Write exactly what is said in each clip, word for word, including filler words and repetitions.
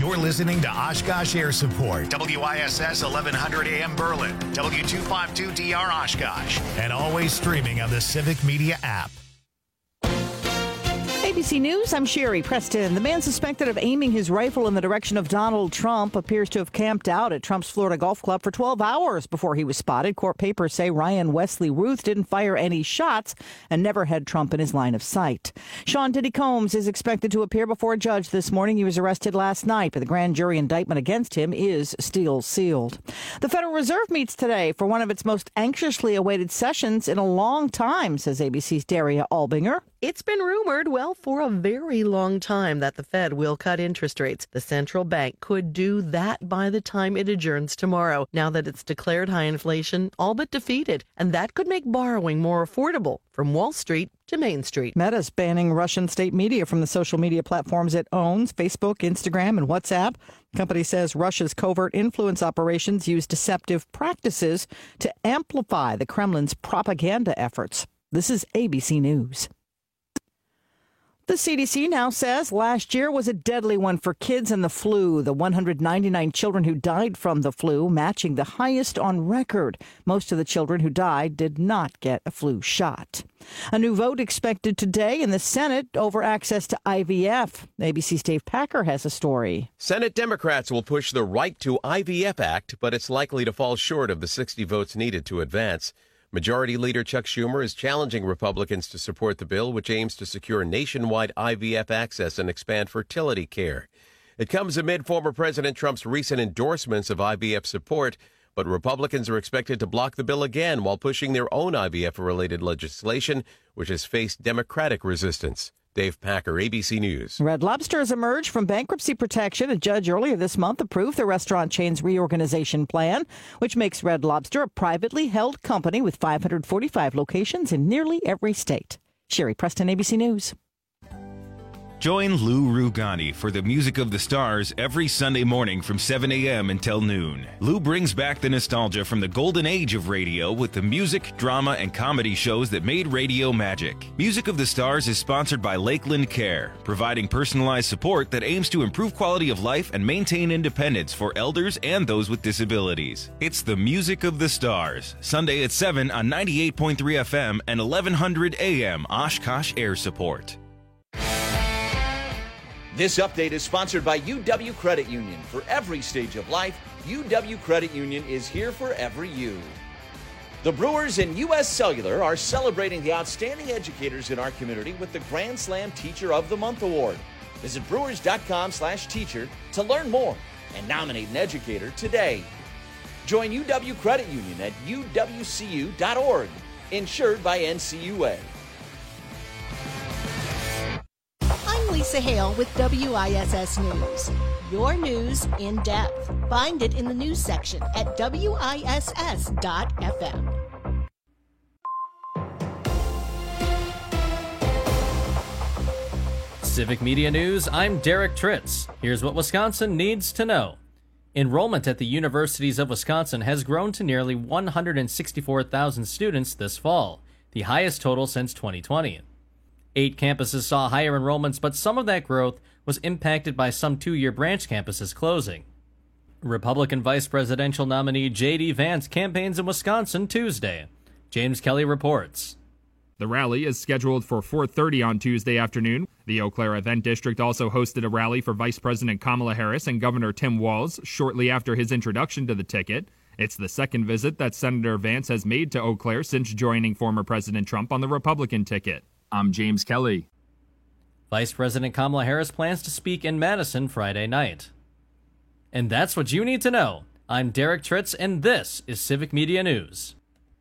You're listening to Oshkosh Air Support, W I S S eleven hundred A M Berlin, W two fifty-two D R Oshkosh, and always streaming on the Civic Media app. A B C News, I'm Sherry Preston. The man suspected of aiming his rifle in the direction of Donald Trump appears to have camped out at Trump's Florida Golf Club for twelve hours before he was spotted. Court papers say Ryan Wesley Ruth didn't fire any shots and never had Trump in his line of sight. Sean Diddy Combs is expected to appear before a judge this morning. He was arrested last night, but the grand jury indictment against him is still sealed. The Federal Reserve meets today for one of its most anxiously awaited sessions in a long time, says A B C's Daria Albinger. It's been rumored, well, for a very long time that the Fed will cut interest rates. The central bank could do that by the time it adjourns tomorrow, now that it's declared high inflation all but defeated. And that could make borrowing more affordable from Wall Street to Main Street. Meta's banning Russian state media from the social media platforms it owns, Facebook, Instagram, and WhatsApp. The company says Russia's covert influence operations use deceptive practices to amplify the Kremlin's propaganda efforts. This is A B C News. The C D C now says last year was a deadly one for kids and the flu. The one hundred ninety-nine children who died from the flu, matching the highest on record. Most of the children who died did not get a flu shot. A new vote expected today in the Senate over access to I V F. A B C's Dave Packer has a story. Senate Democrats will push the Right to I V F Act, but it's likely to fall short of the sixty votes needed to advance. Majority Leader Chuck Schumer is challenging Republicans to support the bill, which aims to secure nationwide I V F access and expand fertility care. It comes amid former President Trump's recent endorsements of I V F support, but Republicans are expected to block the bill again while pushing their own I V F-related legislation, which has faced Democratic resistance. Dave Packer, A B C News. Red Lobster has emerged from bankruptcy protection. A judge earlier this month approved the restaurant chain's reorganization plan, which makes Red Lobster a privately held company with five hundred forty-five locations in nearly every state. Sherry Preston, A B C News. Join Lou Rugani for the Music of the Stars every Sunday morning from seven a.m. until noon. Lou brings back the nostalgia from the golden age of radio with the music, drama, and comedy shows that made radio magic. Music of the Stars is sponsored by Lakeland Care, providing personalized support that aims to improve quality of life and maintain independence for elders and those with disabilities. It's the Music of the Stars, Sunday at seven on ninety-eight point three F M and eleven hundred A M Oshkosh Air Support. This update is sponsored by U W Credit Union. For every stage of life, U W Credit Union is here for every you. The Brewers and U S Cellular are celebrating the outstanding educators in our community with the Grand Slam Teacher of the Month Award. Visit brewers.com slash teacher to learn more and nominate an educator today. Join U W Credit Union at U W C U dot org, insured by N C U A. Lisa Hale with W I S S News. Your news in depth. Find it in the news section at W I S S dot F M. Civic Media News, I'm Derek Tritz. Here's what Wisconsin needs to know. Enrollment at the universities of Wisconsin has grown to nearly one hundred sixty-four thousand students this fall, the highest total since twenty twenty. Eight campuses saw higher enrollments, but some of that growth was impacted by some two-year branch campuses closing. Republican vice presidential nominee J D. Vance campaigns in Wisconsin Tuesday. James Kelly reports. The rally is scheduled for four thirty on Tuesday afternoon. The Eau Claire Event District also hosted a rally for Vice President Kamala Harris and Governor Tim Walz shortly after his introduction to the ticket. It's the second visit that Senator Vance has made to Eau Claire since joining former President Trump on the Republican ticket. I'm James Kelly. Vice President Kamala Harris plans to speak in Madison Friday night. And that's what you need to know. I'm Derek Tritz, and this is Civic Media News.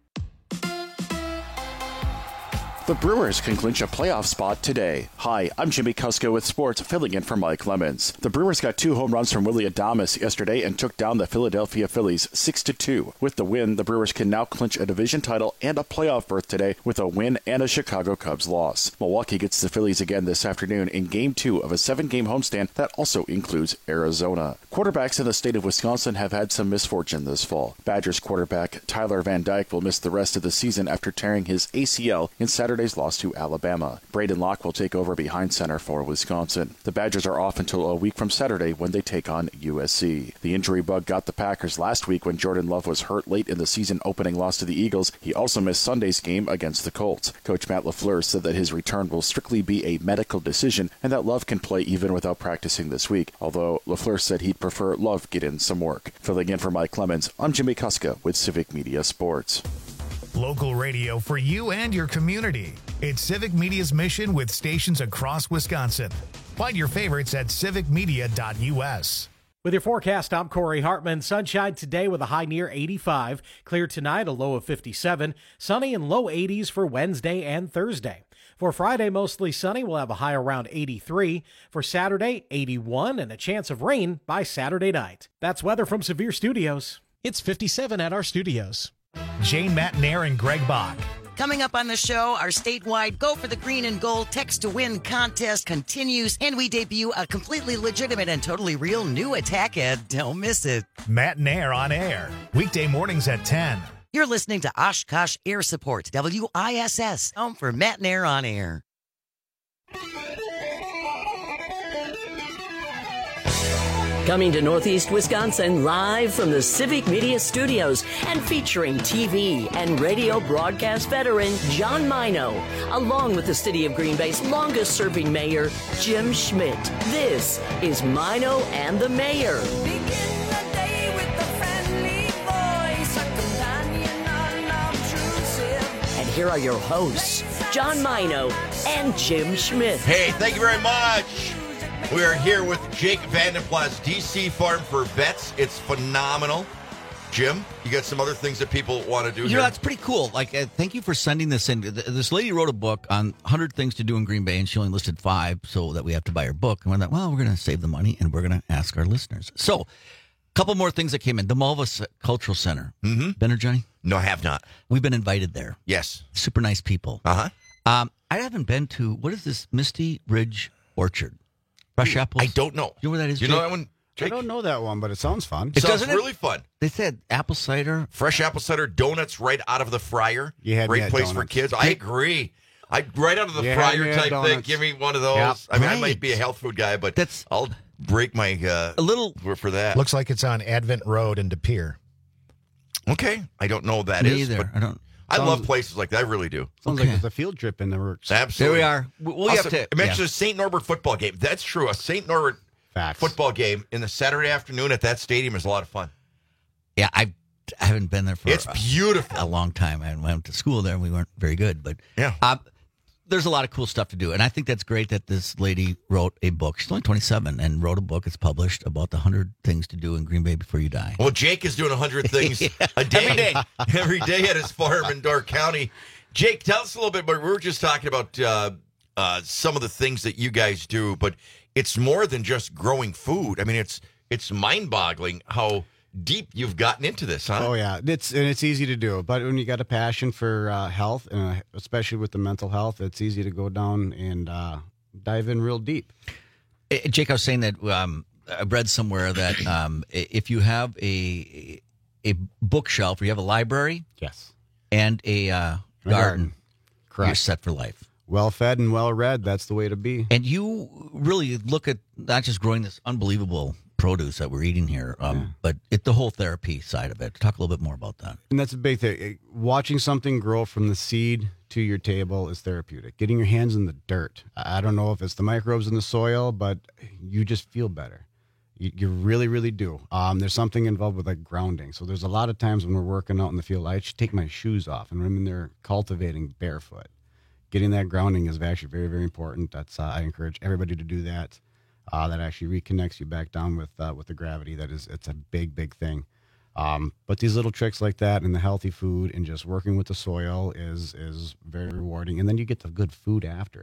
The Brewers can clinch a playoff spot today. Hi, I'm Jimmy Kuska with sports, filling in for Mike Lemons. The Brewers got two home runs from Willy Adames yesterday and took down the Philadelphia Phillies six to two. With the win, the Brewers can now clinch a division title and a playoff berth today with a win and a Chicago Cubs loss. Milwaukee gets the Phillies again this afternoon in Game two of a seven-game homestand that also includes Arizona. Quote Quarterbacks in the state of Wisconsin have had some misfortune this fall. Badgers quarterback Tyler Van Dyke will miss the rest of the season after tearing his A C L in Saturday's loss to Alabama. Braden Locke will take over behind center for Wisconsin. The Badgers are off until a week from Saturday when they take on U S C. The injury bug got the Packers last week when Jordan Love was hurt late in the season opening loss to the Eagles. He also missed Sunday's game against the Colts. Coach Matt LaFleur said that his return will strictly be a medical decision and that Love can play even without practicing this week, although LaFleur said he'd prefer Love get in some work. Filling in for Mike Clemens, I'm Jimmy Kuska with Civic Media Sports. Local radio for you and your community. It's Civic Media's mission with stations across Wisconsin. Find your favorites at civic media dot u s. With your forecast, I'm Corey Hartman. Sunshine today with a high near eighty-five. Clear tonight, a low of fifty-seven. Sunny and low eighties for Wednesday and Thursday. For Friday, mostly sunny. We'll have a high around eighty-three. For Saturday, eighty-one and a chance of rain by Saturday night. That's weather from Severe Studios. It's fifty-seven at our studios. Jane Matnair and Greg Bach. Coming up on the show, our statewide Go for the Green and Gold Text to Win contest continues, and we debut a completely legitimate and totally real new attack ad. Don't miss it. Matnair on air, weekday mornings at ten. You're listening to Oshkosh Air Support, W I S S, home for Matnair on air. Coming to Northeast Wisconsin live from the Civic Media Studios and featuring T V and radio broadcast veteran John Mino, along with the City of Green Bay's longest-serving mayor, Jim Schmidt. This is Mino and the Mayor. Begin the day with a friendly voice, a companion unobtrusive. And here are your hosts, John Mino and Jim Schmidt. Hey, thank you very much. We are here with Jake Vandenplas, D C Farm for Vets. It's phenomenal. Jim, you got some other things that people want to do you here? know, that's pretty cool. Like, uh, thank you for sending this in. This lady wrote a book on one hundred things to do in Green Bay, and she only listed five so that we have to buy her book. And we're like, well, we're going to save the money, and we're going to ask our listeners. So, a couple more things that came in. The Malva Cultural Center. Mm-hmm. Been there, Johnny? No, I have not. We've been invited there. Yes. Super nice people. Uh-huh. Um, I haven't been to, what is this, Misty Ridge Orchard? Fresh apples? I don't know. You know where that is, You Jake? know that one, Jake? I don't know that one, but it sounds fun. It Doesn't sounds it? really fun. They said apple cider. Fresh apple cider, donuts right out of the fryer. You had me Great at place for donuts. kids. I agree. I right out of the You had fryer me at type thing. donuts. Give me one of those. Yep. I mean, I Right. might be a health food guy, but That's I'll break my uh, a little for that. Looks like it's on Advent Road in De Pere. Okay, I don't know what that Me is. either. but I don't. I Sounds- love places like that. I really do. Sounds Okay. like there's a field trip in the works. Absolutely. There we are. We, we Also, have to. I mentioned yeah. a Saint Norbert football game. That's true. A Saint Norbert Facts. football game in the Saturday afternoon at that stadium is a lot of fun. Yeah, I I haven't been there for It's a- beautiful. a long time. I went to school there, and we weren't very good. But Yeah. uh, there's a lot of cool stuff to do, and I think that's great that this lady wrote a book. She's only twenty-seven and wrote a book. It's published about the hundred things to do in Green Bay before you die. Well, Jake is doing one hundred things a day. Every day. Every day at his farm in Door County. Jake, tell us a little bit more. We were just talking about uh, uh, some of the things that you guys do, but it's more than just growing food. I mean, it's it's mind-boggling how deep you've gotten into this, huh? Oh yeah, it's and it's easy to do. But when you got a passion for uh, health, and uh, especially with the mental health, it's easy to go down and uh, dive in real deep. Uh, Jake, I was saying that um, I read somewhere that um, i- if you have a a bookshelf, or you have a library, Yes, and a uh, A garden, garden. Correct. you're set for life. Well fed and well read. That's the way to be. And you really look at not just growing this unbelievable produce that we're eating here, um, Yeah. but it, the whole therapy side of it. Talk a little bit more about that. And that's a big thing. Watching something grow from the seed to your table is therapeutic. Getting your hands in the dirt. I I don't know if it's the microbes in the soil, but you just feel better. You, you really, really do. Um, there's something involved with like grounding. So there's a lot of times when we're working out in the field, I should take my shoes off, and I'm in there cultivating barefoot. Getting that grounding is actually very, very important. That's uh, I encourage everybody to do that. Uh, that actually reconnects you back down with uh, with the gravity. That is, it's a big, big thing. Um, but these little tricks like that, and the healthy food, and just working with the soil is is very rewarding. And then you get the good food after it.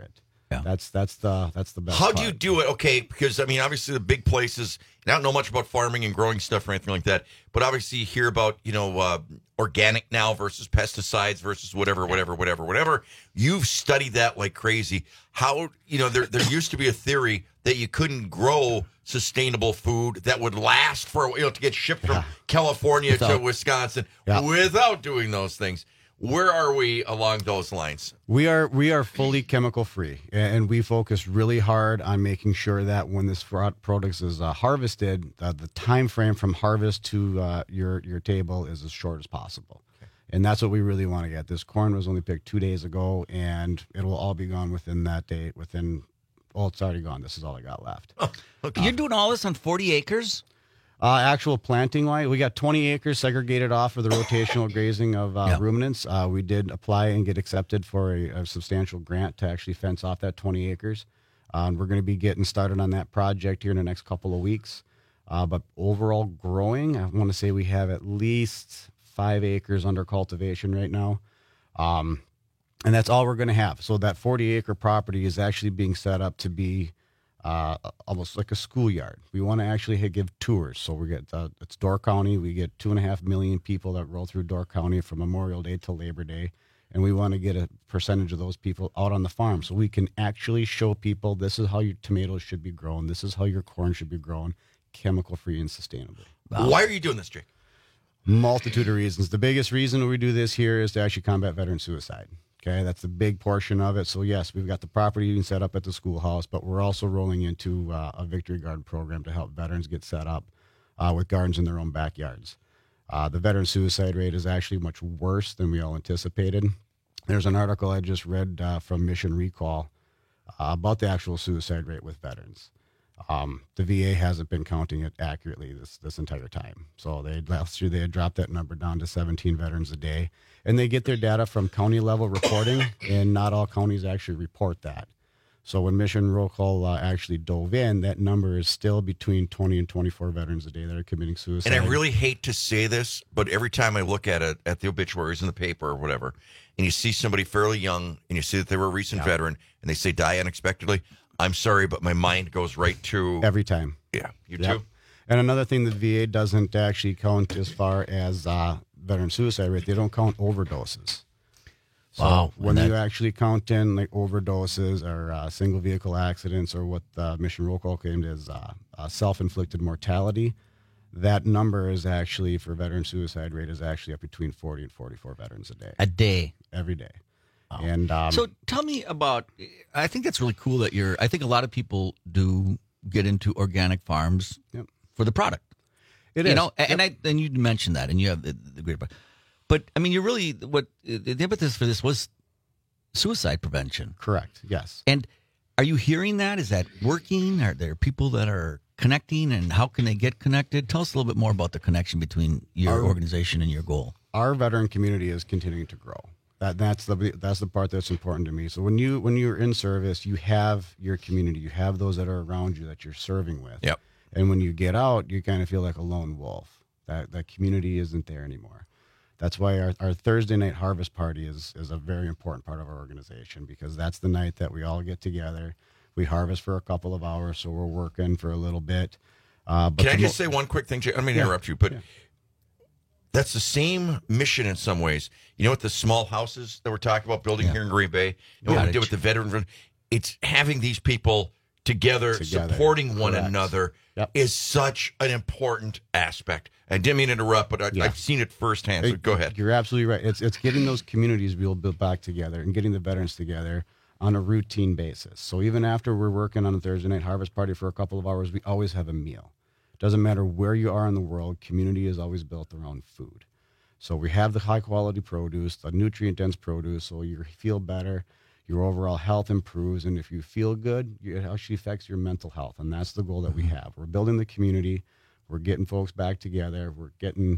Yeah. That's that's the that's the best. How part. do you do it? Okay, because I mean, obviously the big places. And I don't know much about farming and growing stuff or anything like that, but obviously you hear about you know uh, organic now versus pesticides versus whatever, whatever, whatever, whatever. You've studied that like crazy. How you know there there used to be a theory that you couldn't grow sustainable food that would last for you know to get shipped from California Without- to Wisconsin Yeah. without doing those things. Where are we along those lines? We are we are fully chemical free, and we focus really hard on making sure that when this fro- product is uh, harvested, uh, the time frame from harvest to uh, your your table is as short as possible. Okay. And that's what we really want to get. This corn was only picked two days ago, and it will all be gone within that date. Within, well, it's already gone. This is all I got left. Oh, okay. You're doing all this on forty acres? Uh, actual planting wise, we got twenty acres segregated off for the rotational grazing of uh, Yeah. ruminants. Uh, we did apply and get accepted for a, a substantial grant to actually fence off that twenty acres. Uh, and we're going to be getting started on that project here in the next couple of weeks. Uh, but overall growing, I want to say we have at least five acres under cultivation right now. Um, and that's all we're going to have. So that forty acre property is actually being set up to be Uh, almost like a schoolyard. We want to actually ha- give tours. So we get uh, it's Door County. We get two and a half million people that roll through Door County from Memorial Day till Labor Day, and we want to get a percentage of those people out on the farm so we can actually show people this is how your tomatoes should be grown. This is how your corn should be grown, chemical free and sustainably. Why are you doing this, Jake? Multitude of reasons. The biggest reason we do this here is to actually combat veteran suicide. Okay, that's a big portion of it. So yes, we've got the property being set up at the schoolhouse, but we're also rolling into uh, a Victory Garden program to help veterans get set up uh, with gardens in their own backyards. Uh, the veteran suicide rate is actually much worse than we all anticipated. There's an article I just read uh, from Mission Recall uh, about the actual suicide rate with veterans. Um, the V A hasn't been counting it accurately this this entire time. So they last year they had dropped that number down to seventeen veterans a day, and they get their data from county level reporting, and not all counties actually report that. So when Mission Roll Call uh, actually dove in, that number is still between twenty and twenty-four veterans a day that are committing suicide. And I really hate to say this, but every time I look at it, at the obituaries in the paper or whatever, and you see somebody fairly young, and you see that they were a recent Yeah. veteran, and they say die unexpectedly, I'm sorry, but my mind goes right to every time. Yeah, you Yep. too. And another thing the V A doesn't actually count as far as uh, veteran suicide rate, they don't count overdoses. So Wow. when And that- you actually count in like overdoses or uh, single vehicle accidents or what the Mission Roll Call claimed is uh, uh, self-inflicted mortality, that number is actually for veteran suicide rate is actually up between forty and forty-four veterans a day. A day. Every day. And um, so tell me about, I think that's really cool that you're, I think a lot of people do get into organic farms Yep. for the product. It you is. know, and Yep. I and you mentioned that, and you have the, the great part. But I mean, you really what the impetus for this was suicide prevention. Correct. Yes. And are you hearing that? Is that working? Are there people that are connecting, and how can they get connected? Tell us a little bit more about the connection between your Our- organization and your goal. Our veteran community is continuing to grow. That that's the that's the part that's important to me. So when you when you're in service, you have your community, you have those that are around you that you're serving with. Yep. And when you get out, you kind of feel like a lone wolf. That that community isn't there anymore. That's why our, our Thursday night harvest party is is a very important part of our organization, because that's the night that we all get together. We harvest for a couple of hours, so we're working for a little bit. Uh, but Can I the just mo- say one quick thing, Jay? I don't mean to Yeah. interrupt you, but Yeah. that's the same mission in some ways. You know what the small houses that we're talking about building Yeah. here in Green Bay? You know what we did with the veteran? It's having these people together, Together. supporting one Correct. another Yep. is such an important aspect. I didn't mean to interrupt, but I, Yeah. I've seen it firsthand. So Hey, go ahead. You're absolutely right. It's it's getting those communities we'll build back together and getting the veterans together on a routine basis. So even after we're working on a Thursday night harvest party for a couple of hours, we always have a meal. Doesn't matter where you are in the world, community has always built their own food. So we have the high quality produce, the nutrient dense produce, so you feel better, your overall health improves, and if you feel good, it actually affects your mental health, and that's the goal that we have. We're building the community, we're getting folks back together, we're getting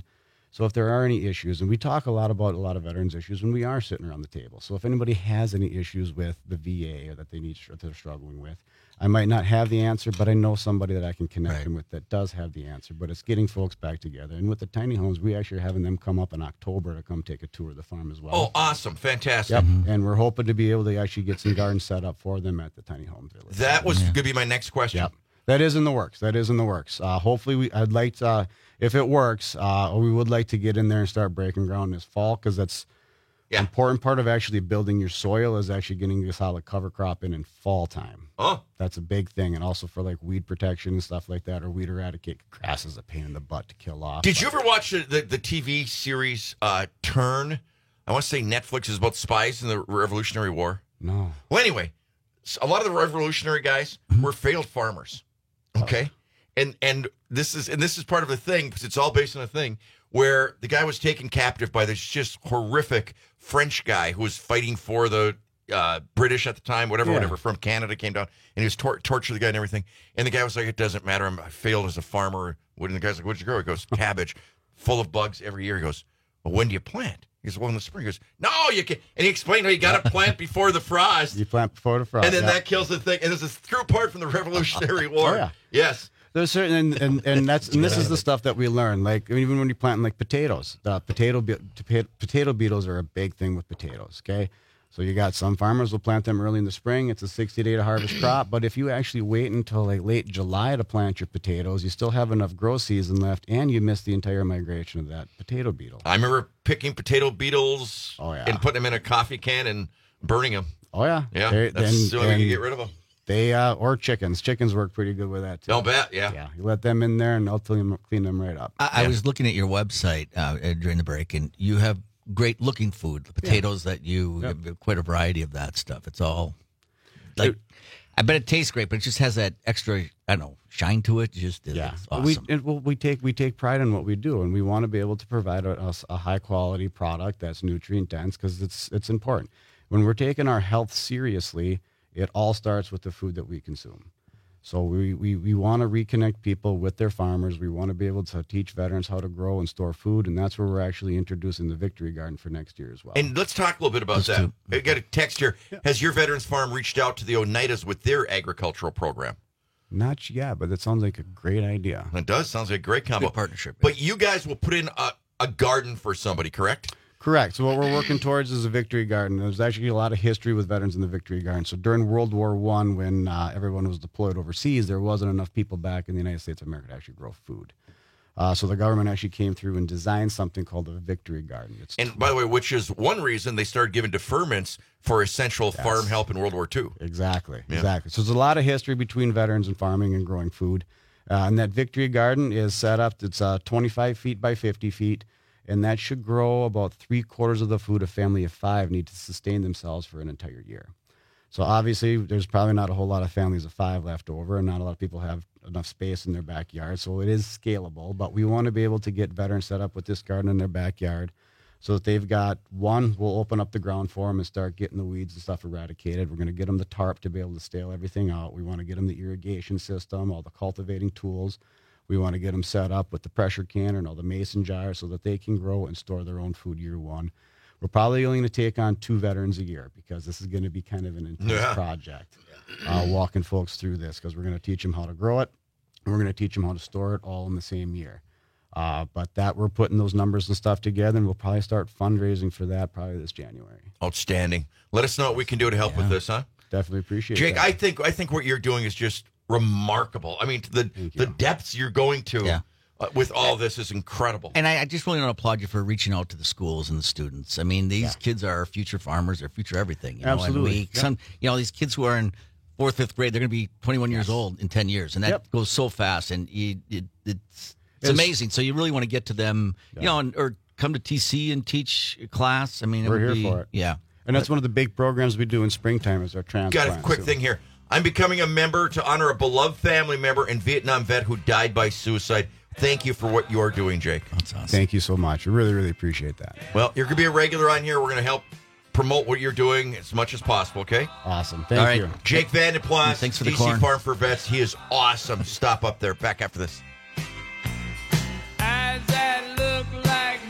So if there are any issues, and we talk a lot about a lot of veterans issues when we are sitting around the table. So if anybody has any issues with the V A or that they need or they're struggling with, I might not have the answer, but I know somebody that I can connect Right. them with that does have the answer. But it's getting folks back together. And with the tiny homes, we actually are having them come up in October to come take a tour of the farm as well. Oh, awesome. Fantastic. Yep. And we're hoping to be able to actually get some gardens set up for them at the tiny home village. That was going to be my next question. Yep. That is in the works. That is in the works. Uh, hopefully, we. I'd like to, uh, if it works, uh, we would like to get in there and start breaking ground this fall because that's yeah. important part of actually building your soil is actually getting a solid cover crop in in fall time. Oh, that's a big thing, and also for like weed protection and stuff like that, or weed eradicate. Grass is a pain in the butt to kill off. Did you ever watch the, the, the T V series uh, Turn? I want to say Netflix is about spies in the Revolutionary War. No. Well, anyway, a lot of the Revolutionary guys were failed farmers. Okay, and and this is and this is part of the thing because it's all based on a thing where the guy was taken captive by this just horrific French guy who was fighting for the uh, British at the time, whatever, Yeah. whatever, from Canada came down, and he was tor- tortured the guy and everything. And the guy was like, "It doesn't matter. I'm, I failed as a farmer." And the guy's like, "What'd you grow?" He goes, "Cabbage, full of bugs every year." He goes, "Well, when do you plant?" He goes, "Well, in the spring." He goes, "No, you can." And he explained how you got to plant before the frost. You plant before the frost, and then yeah. that kills the thing. And there's a true part from the Revolutionary War. Oh, yeah. Yes. There's certain, and, and, and that's and this is the stuff that we learn. Like even when you're planting like potatoes, the potato be- potato beetles are a big thing with potatoes. Okay, so you got some farmers will plant them early in the spring. It's a sixty day to harvest crop. But if you actually wait until like late July to plant your potatoes, you still have enough grow season left, and you miss the entire migration of that potato beetle. I remember picking potato beetles oh, yeah. and putting them in a coffee can and burning them. Oh yeah, Yeah, They're- that's and- the only way you and can get rid of them. They uh, or chickens. Chickens work pretty good with that too. I'll bet, yeah. Yeah, you let them in there, and they'll clean them, clean them right up. I, I was looking at your website uh, during the break, and you have great looking food. The potatoes that you Yep. have quite a variety of that stuff. It's all like I bet it tastes great, but it just has that extra I don't know shine to it. Just Yeah, it's awesome. we it, well, we take we take pride in what we do, and we want to be able to provide a, a, a high quality product that's nutrient dense because it's it's important. When we're taking our health seriously, it all starts with the food that we consume. So we, we, we want to reconnect people with their farmers. We want to be able to teach veterans how to grow and store food, and that's where we're actually introducing the Victory Garden for next year as well. And let's talk a little bit about that. I got a text here. Has your Veterans Farm reached out to the Oneidas with their agricultural program? Not yet, but it sounds like a great idea. It does. Sounds like a great combo. Good partnership. But you guys will put in a, a garden for somebody, correct? Correct. So what we're working towards is a Victory Garden. There's actually a lot of history with veterans in the Victory Garden. So during World War One, when uh, everyone was deployed overseas, there wasn't enough people back in the United States of America to actually grow food. Uh, so the government actually came through and designed something called a Victory Garden. It's And by the way, which is one reason they started giving deferments for essential Yes. farm help in World War Two. Exactly, Yeah. exactly. So there's a lot of history between veterans and farming and growing food. Uh, and that Victory Garden is set up, it's uh, twenty-five feet by fifty feet, and that should grow about three quarters of the food a family of five need to sustain themselves for an entire year. So obviously, there's probably not a whole lot of families of five left over, and not a lot of people have enough space in their backyard. So it is scalable, but we want to be able to get veterans set up with this garden in their backyard so that they've got, one, we'll open up the ground for them and start getting the weeds and stuff eradicated. We're going to get them the tarp to be able to stale everything out. We want to get them the irrigation system, all the cultivating tools. We want to get them set up with the pressure canner and all the mason jars so that they can grow and store their own food year one. We're probably only going to take on two veterans a year because this is going to be kind of an intense Yeah. project, uh, walking folks through this because we're going to teach them how to grow it and we're going to teach them how to store it all in the same year. Uh, but that we're putting those numbers and stuff together, and we'll probably start fundraising for that probably this January. Outstanding. Let us know what we can do to help with this, huh? Definitely appreciate Jake, that. I think I think what you're doing is just remarkable. I mean, the the depths you're going to Yeah. uh, with all this is incredible. And I, I just really want to applaud you for reaching out to the schools and the students. I mean, these kids are our future farmers, they're future everything. You know? Absolutely. And we, Yep. some, you know, these kids who are in fourth, fifth grade, they're going to be twenty-one years old in ten years, and that Yep. goes so fast. And you, it, it's it's It's- amazing. So you really want to get to them, you know, and, or come to T C and teach a class. I mean, it We're would here be- for it. Yeah. And that's one of the big programs we do in springtime is our transplant. Got a quick So- thing here. I'm becoming a member to honor a beloved family member and Vietnam vet who died by suicide. Thank you for what you're doing, Jake. That's awesome. Thank you so much. I really, really appreciate that. Well, you're going to be a regular on here. We're going to help promote what you're doing as much as possible, okay? Awesome. Thank All right. you. Jake Van de Plas, Thanks for the D C corn. Farm for Vets. He is awesome. Stop up there. Back after this. Eyes that look like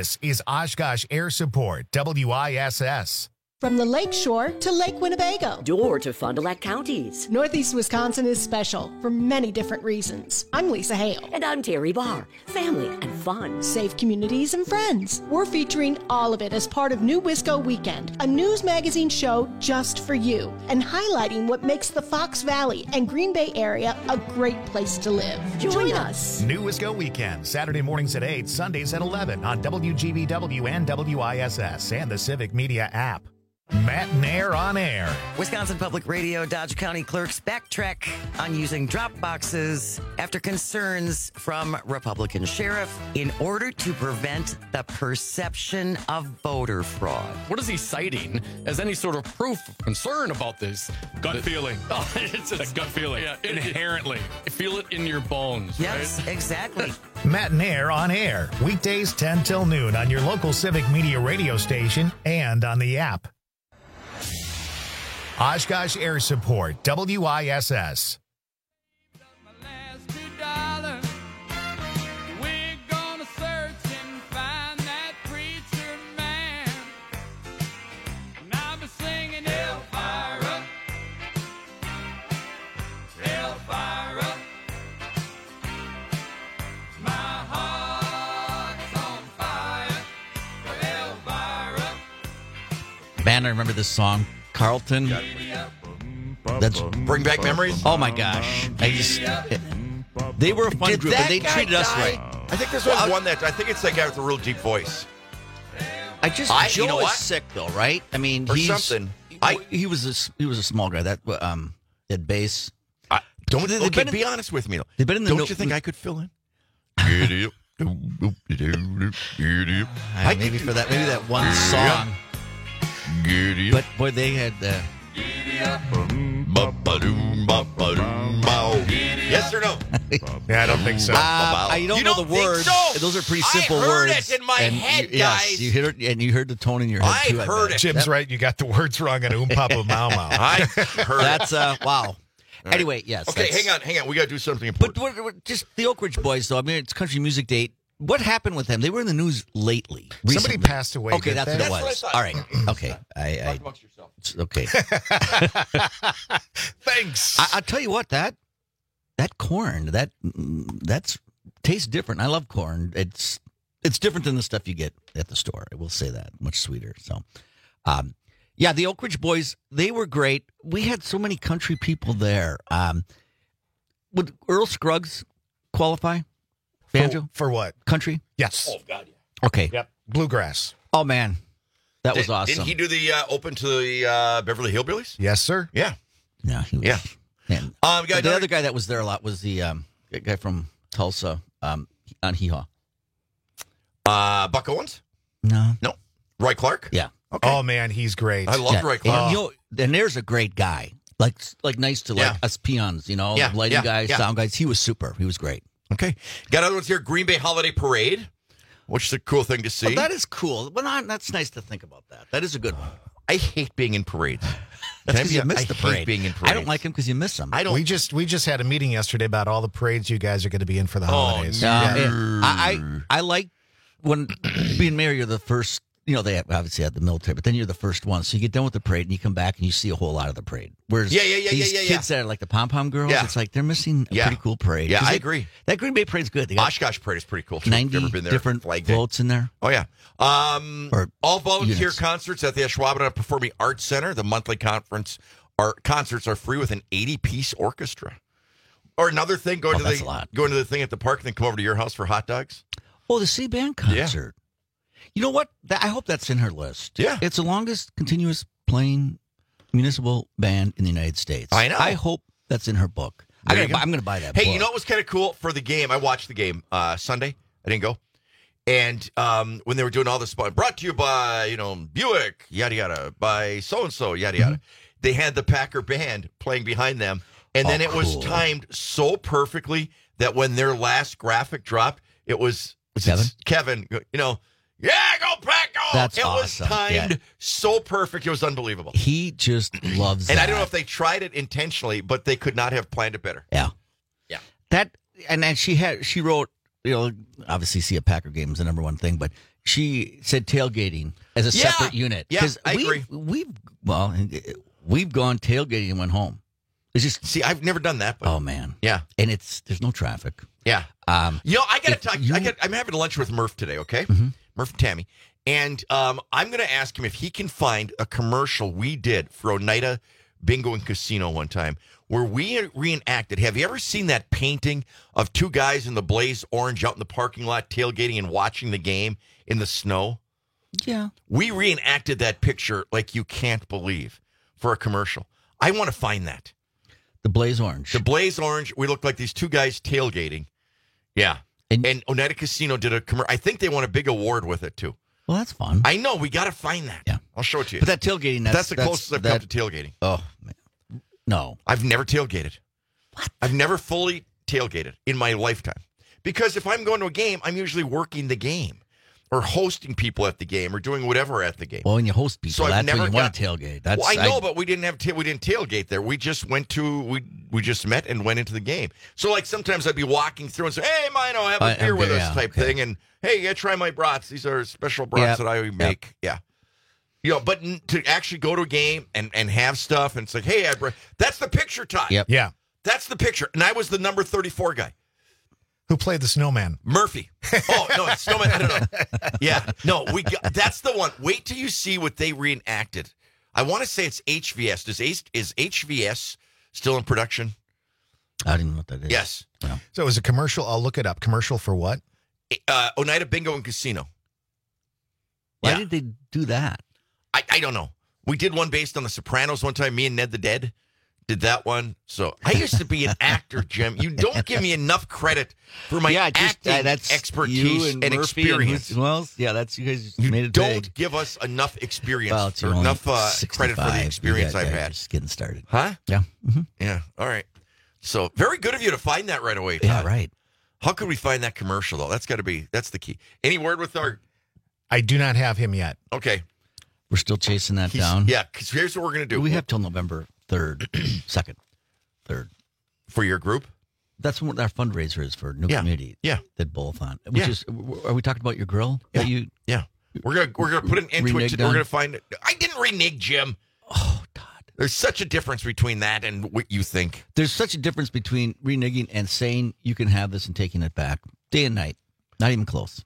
This is Oshkosh Air Support, W I S S. From the Lake Shore to Lake Winnebago. Door to Fond du Lac counties. Northeast Wisconsin is special for many different reasons. I'm Lisa Hale. And I'm Terry Barr. Family and fun. Safe communities and friends. We're featuring all of it as part of New Wisco Weekend, a news magazine show just for you, and highlighting what makes the Fox Valley and Green Bay area a great place to live. Join, Join us. New Wisco Weekend, Saturday mornings at eight, Sundays at eleven on W G B W and W I S S and the Civic Media app. Matt Nair on air. Wisconsin Public Radio Dodge County clerks backtrack on using drop boxes after concerns from Republican sheriff in order to prevent the perception of voter fraud. What is he citing as any sort of proof of concern about this? Gut The- feeling. Oh, it's It's a gut feeling. Yeah, it- Inherently. it- feel it in your bones. Yes, right? exactly. Matt Nair on air. Weekdays ten till noon on your local Civic Media radio station and on the app. Oshkosh Air Support, W I S S. We're gonna search and find that preacher man. And I'll be singing Elvira, Elvira. My heart's on fire for Elvira. Man, I remember this song, Carlton. That's Bring back memories. Oh my gosh! I just it- they were a fun Did group, that and they guy treated us die? right. I think this was one that I think it's that guy with the real deep voice. I just I- Joe you know is what? sick though, right? I mean, Or he's something. I he was a s- he was a small guy that um at base. I, don't They- they've okay, been in- be honest with me. They've been in the Don't no- you think I could fill in? Uh, maybe for that maybe that one song. But boy, they had uh, Yes or no? Yeah, I don't think so. Uh, I don't You know don't the think words. so? Those are pretty I simple heard words. it in my and head, you, yes, guys. you heard it, and you heard the tone in your head I too. I heard bet. it. Jim's That- right. You got the words wrong on Oom Papa Mau Mau. I heard That's it. uh wow. All right. Anyway, yes. Okay, that's- hang on, hang on. We got to do something But important. what, what, just the Oak Ridge Boys, though. I mean, it's Country Music Day. What happened with them? They were in the news lately. Somebody recently. passed away. Okay, didn't that's they? what it That's was. what I All right. Okay. I, Talk I amongst yourself. it's- okay. Thanks. I, I'll tell you what that that corn that mm, that's tastes different. I love corn. It's it's different than the stuff you get at the store. I will say that. Much sweeter. So, um, yeah, the Oak Ridge Boys, they were great. We had so many country people there. Um, would Earl Scruggs qualify? Banjo For, for what? country? Yes. Oh, God, yeah. Okay. Yep. Bluegrass. Oh man, that was Did- awesome. Didn't he do the uh, open to the uh, Beverly Hillbillies? Yes, sir. Yeah. Yeah, he was. Yeah. And Um, we got the another- other guy that was there a lot was the um, guy from Tulsa um, on Hee Haw. Uh, Buck Owens? No. No. Roy Clark? Yeah. Okay. Oh, man, he's great. I love yeah. Roy Clark. And, you know, and there's a great guy. Like like nice to like Yeah. us peons, you know, Yeah, lighting yeah, guys, yeah. sound guys. He was super. He was great. Okay. Got other ones here. Green Bay Holiday Parade, which is a cool thing to see. Oh, that is cool. Well, not, that's nice to think about that. That is a good one. I hate being in parades. That's Can I because be- you missed I the hate parade. being in I parades. don't like him because you miss him. I don't. We just we just had a meeting yesterday about all the parades you guys are going to be in for the Oh, holidays. no. Uh, Yeah. and I, I I like when being mayor, you're the first. You know, they have, obviously had the military, but then you're the first one. So you get done with the parade and you come back and you see a whole lot of the parade. Whereas Yeah, yeah, yeah, these yeah, yeah, kids yeah. that are like the pom pom girls, Yeah. it's like they're missing a Yeah. pretty cool parade. Yeah, 'Cause I they- agree. That Green Bay parade's good. They got Oshkosh Parade is pretty cool. Too. If you've ninety ever been there. different Flag Day. floats in there. Oh, yeah. Um, Or all volunteer units. concerts at the Ashwaubenon Performing Arts Center. The monthly conference are, concerts are free with an eighty-piece orchestra. Or another thing, going Oh, to that's the a lot. going to the thing at the park and then come over to your house for hot dogs. Oh, the C band concert. You know what? That, I hope that's in her list. Yeah. It's the longest continuous playing municipal band in the United States. I know. I hope that's in her book. I There you gotta, go. buy- I'm going to buy that Hey, book. you know what was kind of cool for the game? I watched the game uh, Sunday. I didn't go. And um, when they were doing all this, brought to you by, you know, Buick, yada, yada, by so-and-so, yada, yada. They had the Packer band playing behind them. And then Oh, it was cool. timed so perfectly that when their last graphic dropped, it was, was Kevin? it Kevin, you know, yeah, go Pack, go! That's it awesome. was timed Yeah. so perfect. It was unbelievable. He just loves And that. I don't know if they tried it intentionally, but they could not have planned it better. Yeah. Yeah. That and then she had she wrote, you know, obviously see a Packer game is the number one thing, but She said tailgating as a Yeah. separate unit. Yeah, 'Cause I we, agree. We've well, we've gone tailgating and went home. It's just see, I've never done that. But oh man, yeah, and it's there's no traffic. Yeah. Um, You know, I got to if talk. you- I got. I'm having lunch with Murph today. Okay, Mm-hmm. Murph and Tammy, and um, I'm going to ask him if he can find a commercial we did for Oneida Bingo and Casino one time where we reenacted. Have you ever seen that painting of two guys in the blaze orange out in the parking lot tailgating and watching the game in the snow? Yeah. We reenacted that picture like you can't believe for a commercial. I want to find that. The blaze orange. The blaze orange. We look like these two guys tailgating. Yeah. And, and Oneida Casino did a commercial. I think they won a big award with it, too. Well, that's fun. I know. We got to find that. Yeah. I'll show it to you. But that tailgating, that's, That's the that's- closest I've that- come to tailgating. Oh, man. No. I've never tailgated. What? I've never fully tailgated in my lifetime. Because if I'm going to a game, I'm usually working the game or hosting people at the game or doing whatever at the game. Well, when you host people, So I've that's never when you want got- to tailgate. That's well, I know, but we didn't have ta- we didn't tailgate there. We just went to we we just met and went into the game. So like sometimes I'd be walking through and say, "Hey, Mino, have a Uh, beer with okay, us," yeah, type okay. thing, and hey, yeah, try my brats. These are special brats Yep, that I make. Yeah, you know, but n- to actually go to a game and and have stuff and it's like, hey, I br-, that's the picture time. Yep. Yeah. That's the picture, and I was the number thirty-four guy. Who played the snowman? Murphy. Oh, no, it's Snowman. I don't know. Yeah. No, we got, that's the one. Wait till you see what they reenacted. I want to say it's H V S. Does H, is H V S still in production? I didn't know what that is. Yes. So it was a commercial. I'll look it up. Commercial for what? Uh, Oneida Bingo and Casino. Why Yeah. did they do that? I, I don't know. We did one based on The Sopranos one time. Me and Ned the Dead did that one. So I used to be an actor, Jim. You don't give me enough credit for my yeah, just, acting uh, that's expertise you and, and Murphy experience. And who else? Yeah, that's you guys You made it don't big. give us enough experience Well, it's or only enough uh, credit for the sixty-five. experience You I've got- yeah, had. Just getting started. Huh? Yeah. Mm-hmm. Yeah. All right. So very good of you to find that right away. Yeah, Todd. right. How could we find that commercial though? That's got to be that's the key. Any word with our? I do not have him yet. Okay. We're still chasing that He's- down. Yeah. Because here's what we're gonna do. We have till November third, second, third for your group. That's what our fundraiser is for New Yeah. Community. Yeah. That Bowl-a-thon. Which Yeah. is, are we talking about your grill? Yeah. That you, Yeah. We're gonna we're gonna put an end to it. Reneged Today. We're on? gonna find it. I didn't renege, Jim. Oh, Todd. There's such a difference between that and what you think. There's such a difference between reneging and saying you can have this and taking it back day and night. Not even close.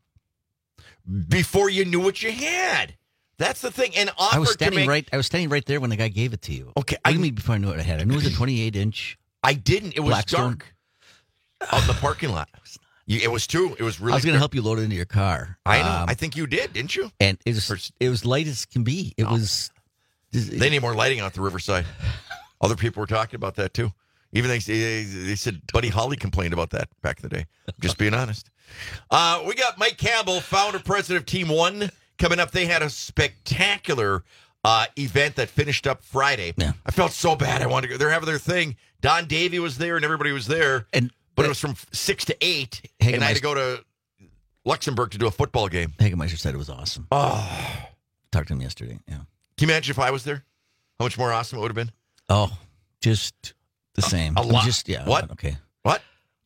Before you knew what you had. That's the thing. And offered I was to standing make, right. I was standing right there when the guy gave it to you. Okay, What I- do you mean before I knew what I had? I knew it was a twenty-eight inch. I didn't. It was Blackstone. dark out in the parking lot. You, it was too. It was really. I was going to dark. help you load it into your car. I know. Um, I think you did, didn't you? and it was it was light as can be. It was. They need more lighting out the Riverside. Other people were talking about that too. Even they they, they said Buddy Holly complained about that back in the day. Just being honest. Uh, we got Mike Campbell, founder president of Team One, coming up. They had a spectacular uh, event that finished up Friday. Yeah. I felt so bad. I wanted to go. They're having their thing. Don Davey was there, and everybody was there. And but it was from six to eight, Hagemeister- and I had to go to Luxembourg to do a football game. Hagemeister said it was awesome. Oh, Talked to him yesterday. Yeah. can you imagine if I was there? How much more awesome it would have been? Oh, just the same. A lot. Just yeah. What? Okay. What?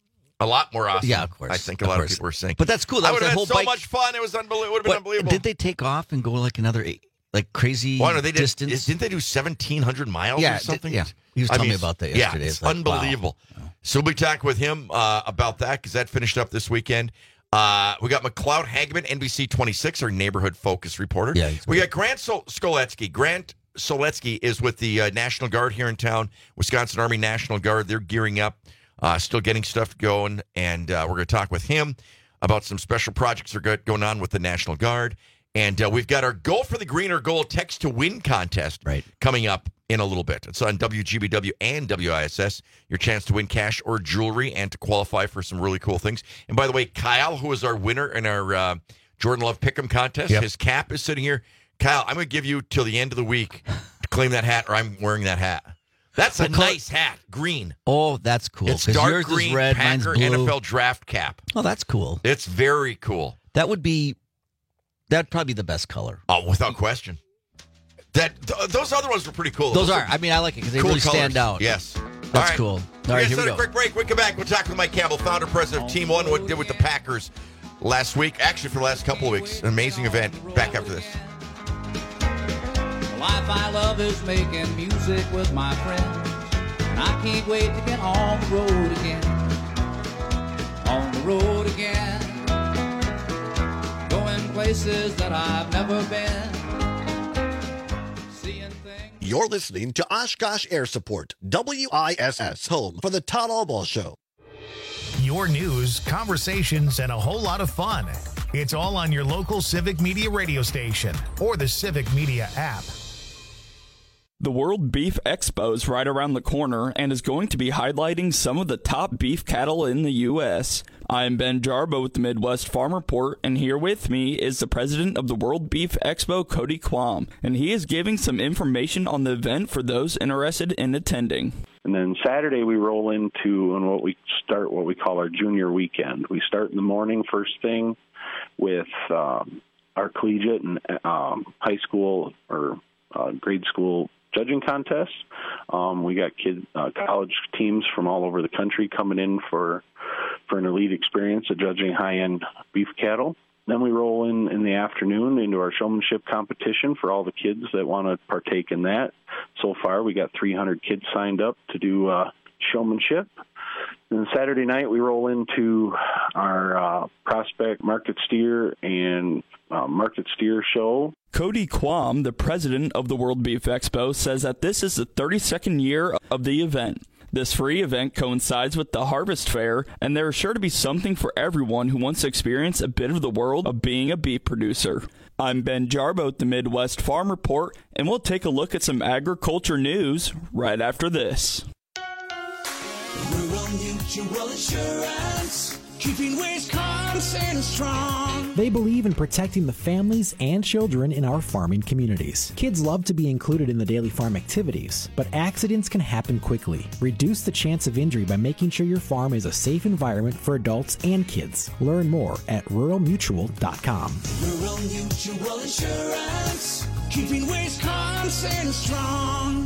A lot more awesome. Yeah, of course. I think a Of lot course. of people were saying. But that's cool. That I was would that have whole had so bike- much fun. It was unbelievable. It would have been What, unbelievable. did they take off and go like another eight, like crazy Well, no, they did, distance? Didn't they do seventeen hundred miles Yeah, or something? did- yeah. He was I telling mean, me about that Yeah, yesterday. it's It's like, wow. unbelievable. So we'll be talking with him uh, about that because that finished up this weekend. Uh, we got McLeod Hageman, N B C twenty-six, our neighborhood focus reporter. Yeah, he's we got Grant Sol- Skoletsky. Grant Soletsky is with the uh, National Guard here in town, Wisconsin Army National Guard. They're gearing up, uh, still getting stuff going, and uh, we're going to talk with him about some special projects that are go- going on with the National Guard. And uh, we've got our Goal for the Green or Gold Text to Win contest Right. coming up in a little bit. It's on W G B W and W I S S. Your chance to win cash or jewelry and to qualify for some really cool things. And by the way, Kyle, who is our winner in our uh, Jordan Love Pick'em contest, Yep. his cap is sitting here. Kyle, I'm going to give you till the end of the week to claim that hat, or I'm wearing that hat. That's a Well, Col- nice hat, green. Oh, that's cool. It's 'Cause dark yours green, is red, mine's Packer blue. N F L draft cap. Oh, that's cool. It's very cool. That would be. That'd probably be the best color. Oh, without question. That th- those other ones were pretty cool. Those are. I mean, I like it because they cool really colors. stand out. Yes. That's All right. cool. All We're right, going here to we set a go. quick break. When we come back, we'll talk with Mike Campbell, founder, president of Team One, what did with the Packers last week, actually for the last couple of weeks. An amazing event. Back after this. The life I love is making music with my friends, and I can't wait to get on the road again. On the road again, going places that I've never been. You're listening to Oshkosh Air Support, W I S S, home for the Todd Albaugh Show. Your news, conversations, and a whole lot of fun. It's all on your local Civic Media radio station or the Civic Media app. The World Beef Expo is right around the corner and is going to be highlighting some of the top beef cattle in the U S I am Ben Jarbo with the Midwest Farm Report, and here with me is the president of the World Beef Expo, Cody Quam, and he is giving some information on the event for those interested in attending. And then Saturday we roll into and what we start what we call our junior weekend. We start in the morning first thing with um, our collegiate and um, high school or uh, grade school judging contests. Um, we got kid uh, college teams from all over the country coming in for for an elite experience of judging high-end beef cattle. Then we roll in in the afternoon into our showmanship competition for all the kids that want to partake in that. So far, we got three hundred kids signed up to do uh, showmanship. And then Saturday night, we roll into our uh, prospect market steer and uh, market steer show. Cody Quam, the president of the World Beef Expo, says that this is the thirty-second year of the event. This free event coincides with the Harvest Fair, and there is sure to be something for everyone who wants to experience a bit of the world of being a beef producer. I'm Ben Jarbo at the Midwest Farm Report, and we'll take a look at some agriculture news right after this. Rural Mutual Insurance, keeping Wisconsin strong. They believe in protecting the families and children in our farming communities. Kids love to be included in the daily farm activities, but accidents can happen quickly. Reduce the chance of injury by making sure your farm is a safe environment for adults and kids. Learn more at rural mutual dot com. Rural Mutual Insurance, keeping Wisconsin strong.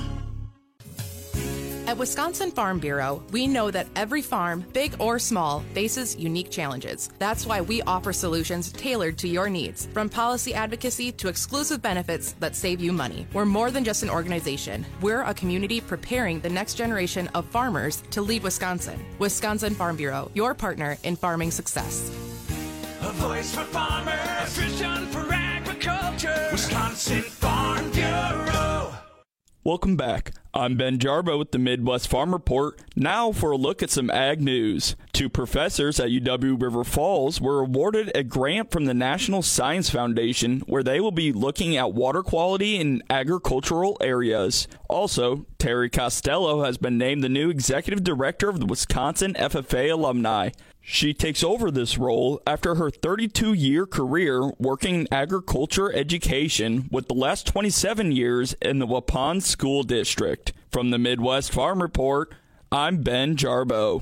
At Wisconsin Farm Bureau, we know that every farm, big or small, faces unique challenges. That's why we offer solutions tailored to your needs, from policy advocacy to exclusive benefits that save you money. We're more than just an organization. We're a community preparing the next generation of farmers to lead Wisconsin. Wisconsin Farm Bureau, your partner in farming success. A voice for farmers, a vision for agriculture. Wisconsin Farm Bureau. Welcome back. I'm Ben Jarbo with the Midwest Farm Report. Now for a look at some ag news. Two professors at U W River Falls were awarded a grant from the National Science Foundation where they will be looking at water quality in agricultural areas. Also, Terry Costello has been named the new executive director of the Wisconsin F F A alumni. She takes over this role after her thirty-two-year career working in agriculture education with the last twenty-seven years in the Waupun School District. From the Midwest Farm Report, I'm Ben Jarbo.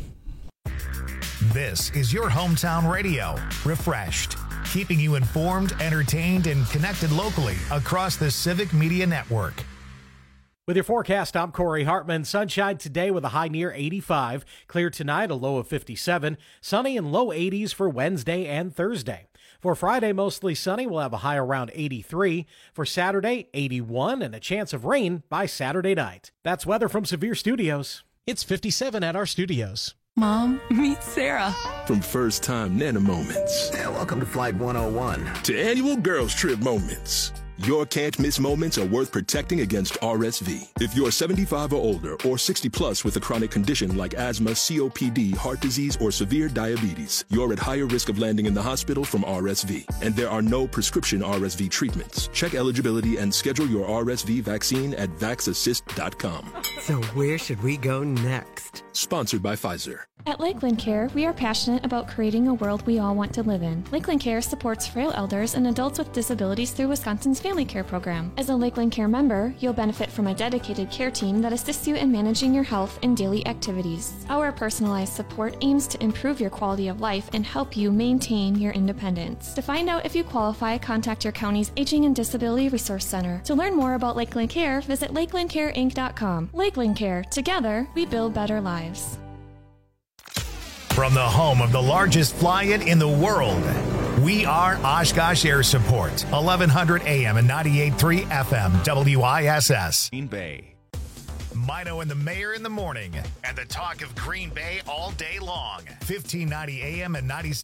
This is your hometown radio, refreshed, keeping you informed, entertained, and connected locally across the Civic Media Network. With your forecast, I'm Corey Hartman. Sunshine today with a high near eighty-five. Clear tonight, a low of fifty-seven. Sunny and low eighties for Wednesday and Thursday. For Friday, mostly sunny. We'll have a high around eighty-three. For Saturday, eighty-one and a chance of rain by Saturday night. That's weather from Severe Studios. It's fifty-seven at our studios. Mom, meet Sarah. From first time Nana moments. Yeah, welcome to Flight one oh one. To annual girls trip moments. Your can't miss moments are worth protecting against R S V. If you're seventy-five or older or sixty plus with a chronic condition like asthma, C O P D, heart disease, or severe diabetes, you're at higher risk of landing in the hospital from R S V. And there are no prescription R S V treatments. Check eligibility and schedule your R S V vaccine at vax assist dot com. So where should we go next? Sponsored by Pfizer. At Lakeland Care, we are passionate about creating a world we all want to live in. Lakeland Care supports frail elders and adults with disabilities through Wisconsin's Family Care Program. As a Lakeland Care member, you'll benefit from a dedicated care team that assists you in managing your health and daily activities. Our personalized support aims to improve your quality of life and help you maintain your independence. To find out if you qualify, contact your county's Aging and Disability Resource Center. To learn more about Lakeland Care, visit lakeland care inc dot com. Lakeland Care. Together, we build better lives. From the home of the largest fly-in in the world, We are Oshkosh Air Support, eleven hundred A M and ninety-eight point three F M, W I S S. Green Bay. Mino and the Mayor in the morning, and the talk of Green Bay all day long. fifteen ninety A M and ninety.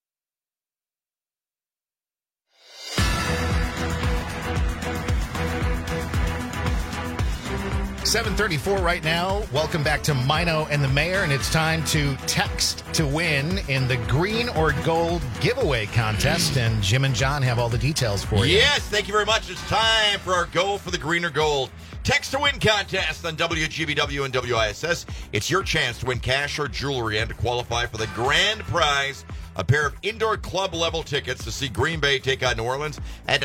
seven thirty-four right now. Welcome back to Mino and the Mayor, and it's time to text to win in the Green or Gold giveaway contest. And Jim and John have all the details for you. Yes, thank you very much. It's time for our Go for the Green or Gold text to win contest on W G B W and W I S S. It's your chance to win cash or jewelry and to qualify for the grand prize, a pair of indoor club level tickets to see Green Bay take on New Orleans at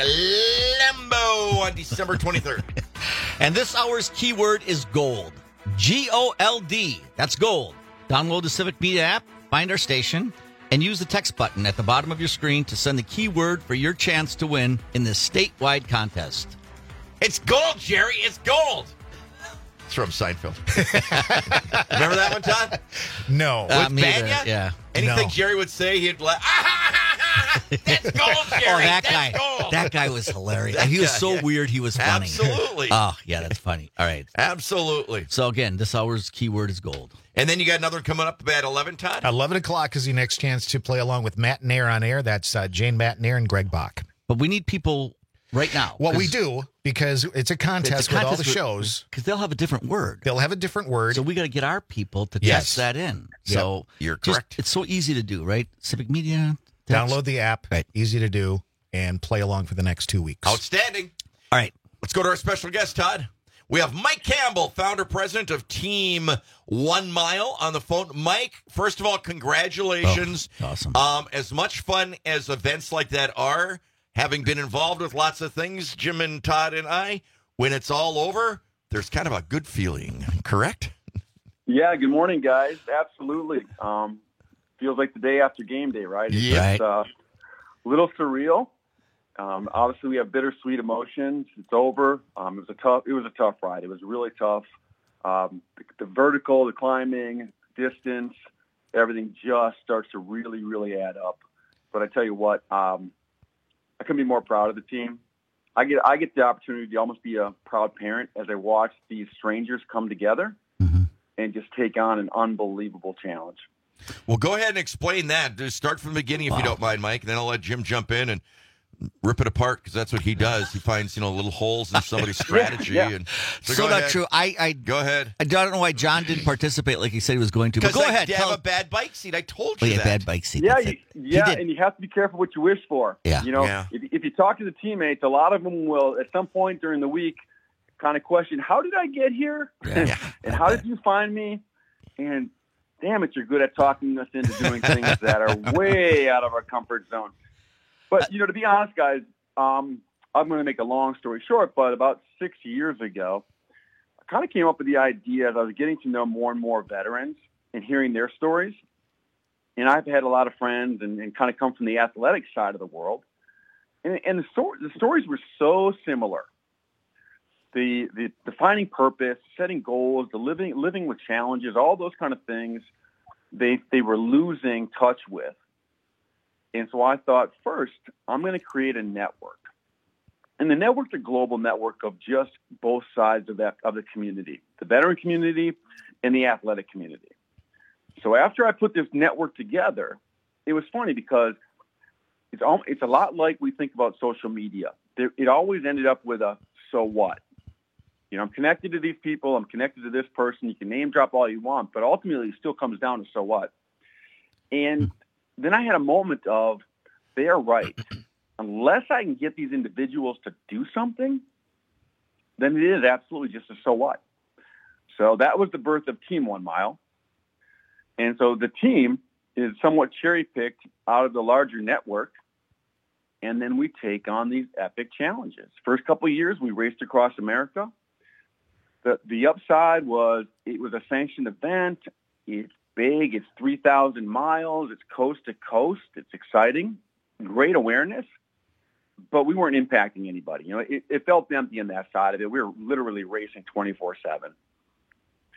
Lambeau on December twenty-third. And this hour's keyword is gold. G O L D. That's gold. Download the Civic Media app, find our station, and use the text button at the bottom of your screen to send the keyword for your chance to win in this statewide contest. It's gold, Jerry. It's gold. It's from Seinfeld. Remember that one, Todd? No. Uh, With me either, Banya? yeah. Anything No. Jerry would say, he'd like, ah, ha, ha, ha, that's gold, Jerry. Oh, that that's guy. gold. That guy was hilarious. That he was guy, so yeah. weird, he was funny. Absolutely. Oh, yeah, that's funny. All right. Absolutely. So, again, this hour's keyword is gold. And then you got another one coming up at eleven, Todd? eleven o'clock is your next chance to play along with Matt Nair on air. That's uh, Jane Matt Nair and Greg Bach. But we need people right now. Well, we do, because it's a contest, It's a with all the contest shows. Because they'll have a different word. They'll have a different word. So we got to get our people to Yes. test that in. Yep. So You're just- correct. It's so easy to do, right? Civic Media. text. Download the app. Right. Easy to do, and play along for the next two weeks. Outstanding. All right. Let's go to our special guest, Todd. We have Mike Campbell, founder president of Team One Mile, on the phone. Mike, first of all, congratulations. Oh, awesome. Um, as much fun as events like that are, having been involved with lots of things, Jim and Todd and I, when it's all over, there's kind of a good feeling, correct? Yeah, good morning, guys. Absolutely. Um, feels like the day after game day, right? It's Yeah. just, uh, a little surreal. Um, obviously, we have bittersweet emotions. It's over. Um, it was a tough. It was a tough ride. It was really tough. Um, the, the vertical, the climbing, distance, everything just starts to really, really add up. But I tell you what, um, I couldn't be more proud of the team. I get I get the opportunity to almost be a proud parent as I watch these strangers come together mm-hmm. and just take on an unbelievable challenge. Well, go ahead and explain that. Just start from the beginning, if Wow. you don't mind, Mike, and then I'll let Jim jump in and rip it apart, because that's what he does. He finds, you know, little holes in somebody's strategy. Yeah. And So, go not ahead. true. I, I Go ahead. I don't know why John didn't participate like he said he was going to. But Because go I ahead. have Tell, a bad bike seat. I told oh, you yeah, that. bad bike seat. Yeah, that's you, it. yeah, did. and you have to be careful what you wish for. Yeah. You know, Yeah. if, if you talk to the teammates, a lot of them will, at some point during the week, kind of question, how did I get here? Yeah. And how did you find me? And damn it, you're good at talking us into doing things that are way out of our comfort zone. But, you know, to be honest, guys, um, I'm going to make a long story short, but about six years ago, I kind of came up with the idea as I was getting to know more and more veterans and hearing their stories. And I've had a lot of friends and, and kind of come from the athletic side of the world. And, and the, stor- the stories were so similar. The, the defining purpose, setting goals, the living living with challenges, all those kind of things, they they were losing touch with. And so I thought, first, I'm going to create a network. And the network's a global network of just both sides of that of the community, the veteran community and the athletic community. So after I put this network together, it was funny because it's all, it's a lot like we think about social media. There, it always ended up with a so what. You know, I'm connected to these people. I'm connected to this person. You can name drop all you want, but ultimately it still comes down to so what. And then I had a moment of, they are right. Unless I can get these individuals to do something, then it is absolutely just a so what. So that was the birth of Team One Mile. And so the team is somewhat cherry-picked out of the larger network, and then we take on these epic challenges. First couple of years, we raced across America. The, the upside was it was a sanctioned event. It's big. It's three thousand miles. It's coast to coast. It's exciting. Great awareness. But we weren't impacting anybody. You know, it, it felt empty on that side of it. We were literally racing twenty-four seven.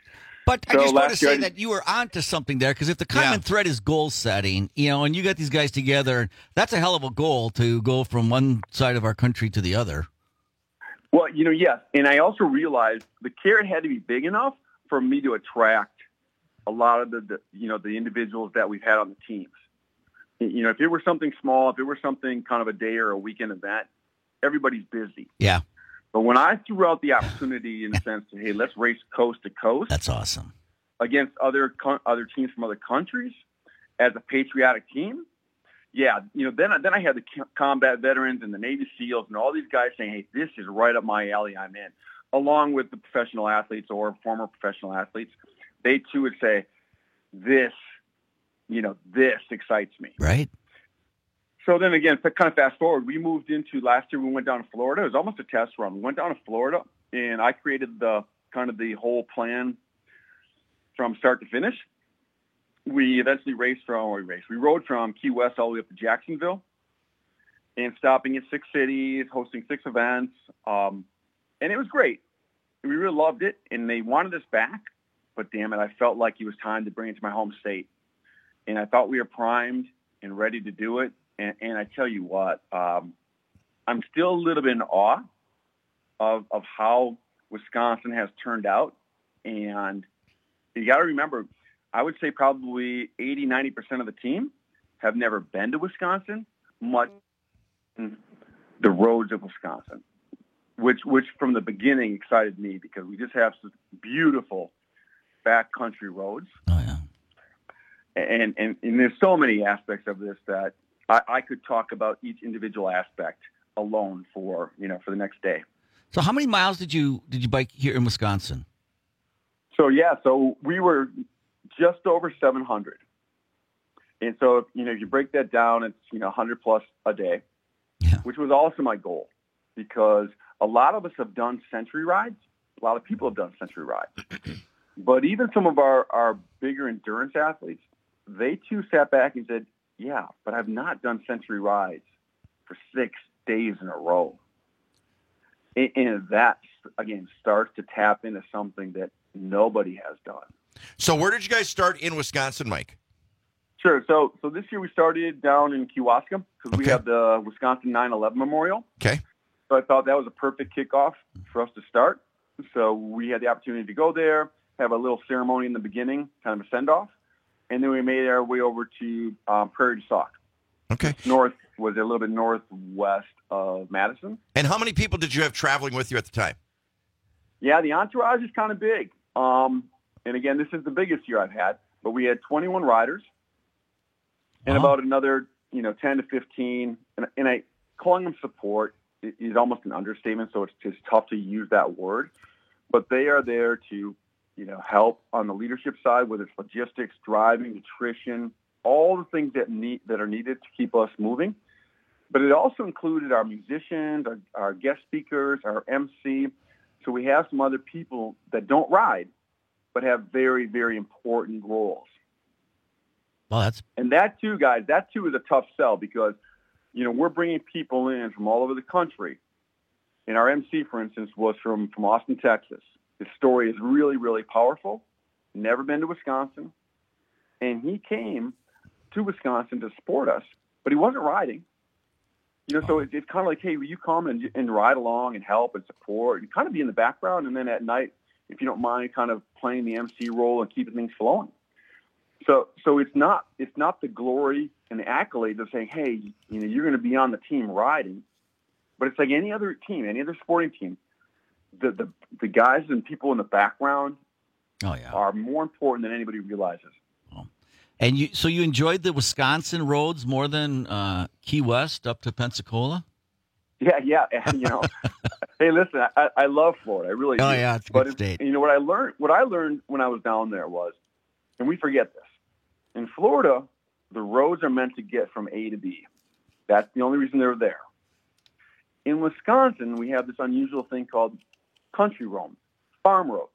But So I just want to last year say I- that you were onto something there, because if the common thread is goal setting, you know, and you got these guys together, that's a hell of a goal to go from one side of our country to the other. Well, you know, yes. And I also realized the carrot had to be big enough for me to attract a lot of the, the you know, the individuals that we've had on the teams. You know, if it were something small, if it were something kind of a day or a weekend event, everybody's busy. Yeah. But when I threw out the opportunity in the sense of, hey, let's race coast to coast. That's awesome. Against other co- other teams from other countries as a patriotic team, yeah, you know, then, then I had the combat veterans and the Navy SEALs and all these guys saying, hey, this is right up my alley, I'm in. Along with the professional athletes or former professional athletes, they too would say, this, you know, this excites me. Right. So then again, kind of fast forward, we moved into last year, we went down to Florida. It was almost a test run. We went down to Florida, and I created the kind of the whole plan from start to finish. We eventually raced from, or we raced, we rode from Key West all the way up to Jacksonville and stopping at six cities, hosting six events. Um, and it was great. We really loved it, and they wanted us back. But damn it, I felt like it was time to bring it to my home state. And I thought we were primed and ready to do it. And, and I tell you what, um, I'm still a little bit in awe of, of how Wisconsin has turned out. And you got to remember, I would say probably eighty, ninety percent of the team have never been to Wisconsin, much the roads of Wisconsin, which, which from the beginning excited me because we just have some beautiful backcountry roads. Oh, yeah. And, and, and there's so many aspects of this that I, I could talk about each individual aspect alone for, you know, for the next day. So how many miles did you did you bike here in Wisconsin? So, yeah, so we were just over seven hundred. And so, you know, if you break that down, it's, you know, one hundred plus a day, yeah. Which was also my goal because a lot of us have done century rides. A lot of people have done century rides. But even some of our, our bigger endurance athletes, they too sat back and said, yeah, but I've not done century rides for six days in a row. And, and that, again, starts to tap into something that nobody has done. So where did you guys start in Wisconsin, Mike? Sure. So so this year we started down in Kewaskum because okay. we have the Wisconsin nine eleven Memorial. Okay. So I thought that was a perfect kickoff for us to start. So we had the opportunity to go there, have a little ceremony in the beginning, kind of a send-off, and then we made our way over to um, Prairie du Sac. Okay. North was a little bit northwest of Madison. And how many people did you have traveling with you at the time? Yeah, the entourage is kind of big. Um, and again, this is the biggest year I've had, but we had twenty-one riders and uh-huh. about another, you know, ten to fifteen. And, and I calling them support is almost an understatement, so it's just tough to use that word. But they are there to, you know, help on the leadership side, whether it's logistics, driving, nutrition, all the things that need that are needed to keep us moving. But it also included our musicians, our, our guest speakers, our M C. So we have some other people that don't ride, but have very, very important roles. Well, that's and that too, guys. That too is a tough sell because, you know, we're bringing people in from all over the country. And our M C, for instance, was from from Austin, Texas. His story is really, really powerful. Never been to Wisconsin, and he came to Wisconsin to support us, but he wasn't riding. You know, so it, it's kind of like, hey, will you come and, and ride along and help and support and kind of be in the background, and then at night, if you don't mind, kind of playing the M C role and keeping things flowing. So, so it's not it's not the glory and the accolades of saying, hey, you know, you're going to be on the team riding, but it's like any other team, any other sporting team. The the, the guys and people in the background oh, yeah. are more important than anybody realizes. And you, so you enjoyed the Wisconsin roads more than uh, Key West up to Pensacola? Yeah, yeah. And, you know, hey, listen, I, I love Florida. I really oh, do. yeah, it's a but good state. You know, what I learned, what I learned when I was down there was, and we forget this, in Florida, the roads are meant to get from A to B. That's the only reason they're there. In Wisconsin, we have this unusual thing called country roads, farm roads.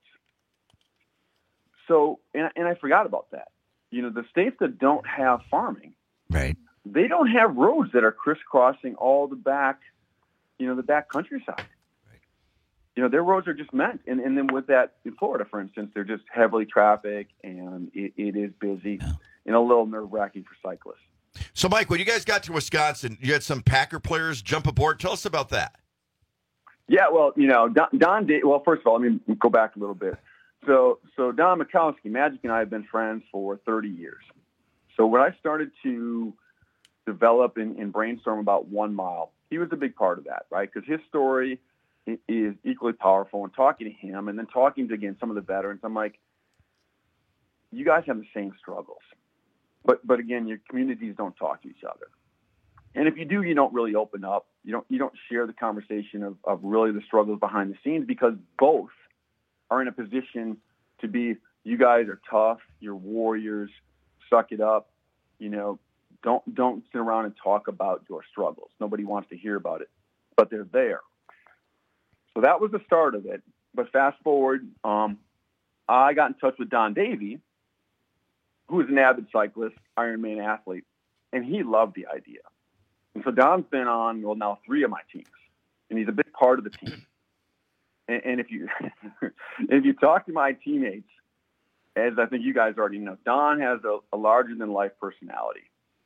So, and, and I forgot about that. You know, the states that don't have farming, right? They don't have roads that are crisscrossing all the back, you know, the back countryside. Right. you know, their roads are just meant. And, and then with that, in Florida, for instance, they're just heavily trafficked, and it, it is busy yeah. and a little nerve-wracking for cyclists. So, Mike, when you guys got to Wisconsin, you had some Packer players jump aboard. Tell us about that. Yeah, well, you know, Don, Don – well, first of all, let me go back a little bit. So, so Don Mikowski, Magic and I have been friends for thirty years. So when I started to develop and, and brainstorm about One Mile, he was a big part of that, right? Because his story is equally powerful. And talking to him and then talking to, again, some of the veterans, I'm like, you guys have the same struggles. But, but again, your communities don't talk to each other. And if you do, you don't really open up. You don't you don't share the conversation of, of really the struggles behind the scenes, because both are in a position to be, you guys are tough, you're warriors, suck it up, you know, don't don't sit around and talk about your struggles. Nobody wants to hear about it, but they're there. So that was the start of it. But fast forward, um, I got in touch with Don Davey, who is an avid cyclist, Ironman athlete, and he loved the idea. And so Don's been on, well, now three of my teams, and he's a big part of the team. And, and if you if you talk to my teammates, as I think you guys already know, Don has a, a larger-than-life personality,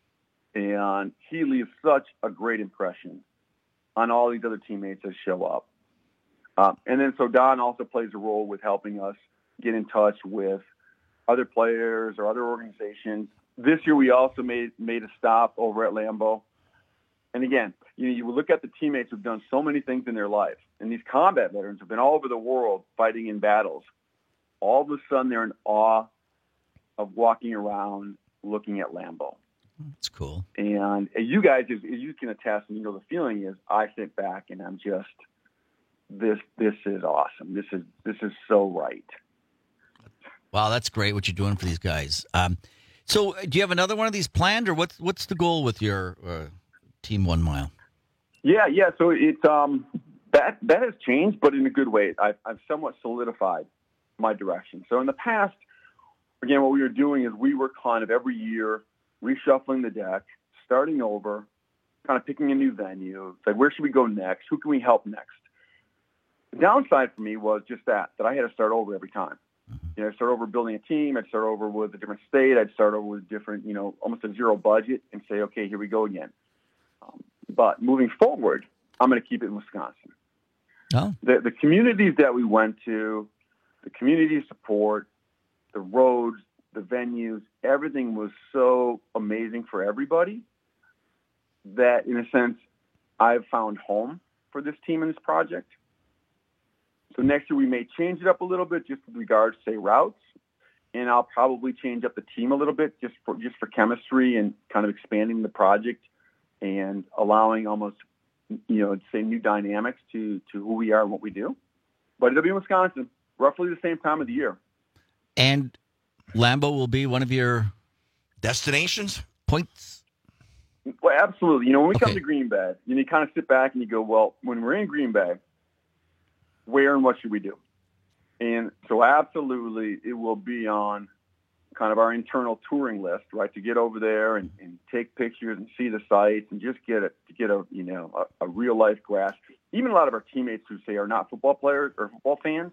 and he leaves such a great impression on all these other teammates that show up. Um, and then so Don also plays a role with helping us get in touch with other players or other organizations. This year we also made made a stop over at Lambeau. And again, you know, you look at the teammates who've done so many things in their life, and these combat veterans have been all over the world fighting in battles. All of a sudden they're in awe of walking around looking at Lambeau. That's cool. And you guys, as you can attest, and you know the feeling is, I sit back and I'm just, this this is awesome. This is this is so right. Wow, that's great what you're doing for these guys. Um, so, do you have another one of these planned, or what's what's the goal with your uh, Team One Mile? Yeah, yeah. So it's um that that has changed, but in a good way. I've I've somewhat solidified my direction. So in the past, again, what we were doing is we were kind of every year reshuffling the deck, starting over, kind of picking a new venue. It's like, where should we go next? Who can we help next? The downside for me was just that, that I had to start over every time. You know, I'd start over building a team. I'd start over with a different state. I'd start over with different, you know, almost a zero budget and say, okay, here we go again. Um, but moving forward, I'm going to keep it in Wisconsin. Oh. The, the communities that we went to, the community support, the roads, the venues, everything was so amazing for everybody that, in a sense, I've found home for this team and this project. So next year we may change it up a little bit just with regards to, say, routes, and I'll probably change up the team a little bit just for just for chemistry and kind of expanding the project and allowing almost, you know, say new dynamics to, to who we are and what we do. But it'll be in Wisconsin, roughly the same time of the year. And Lambeau will be one of your destinations? Points? Well, absolutely. You know, when we okay. come to Green Bay, you, know, you kind of sit back and you go, well, when we're in Green Bay, where and what should we do? And so absolutely it will be on kind of our internal touring list, right, to get over there and, and take pictures and see the sites and just get it to get a, you know, a, a real life grasp. Even a lot of our teammates who say are not football players or football fans,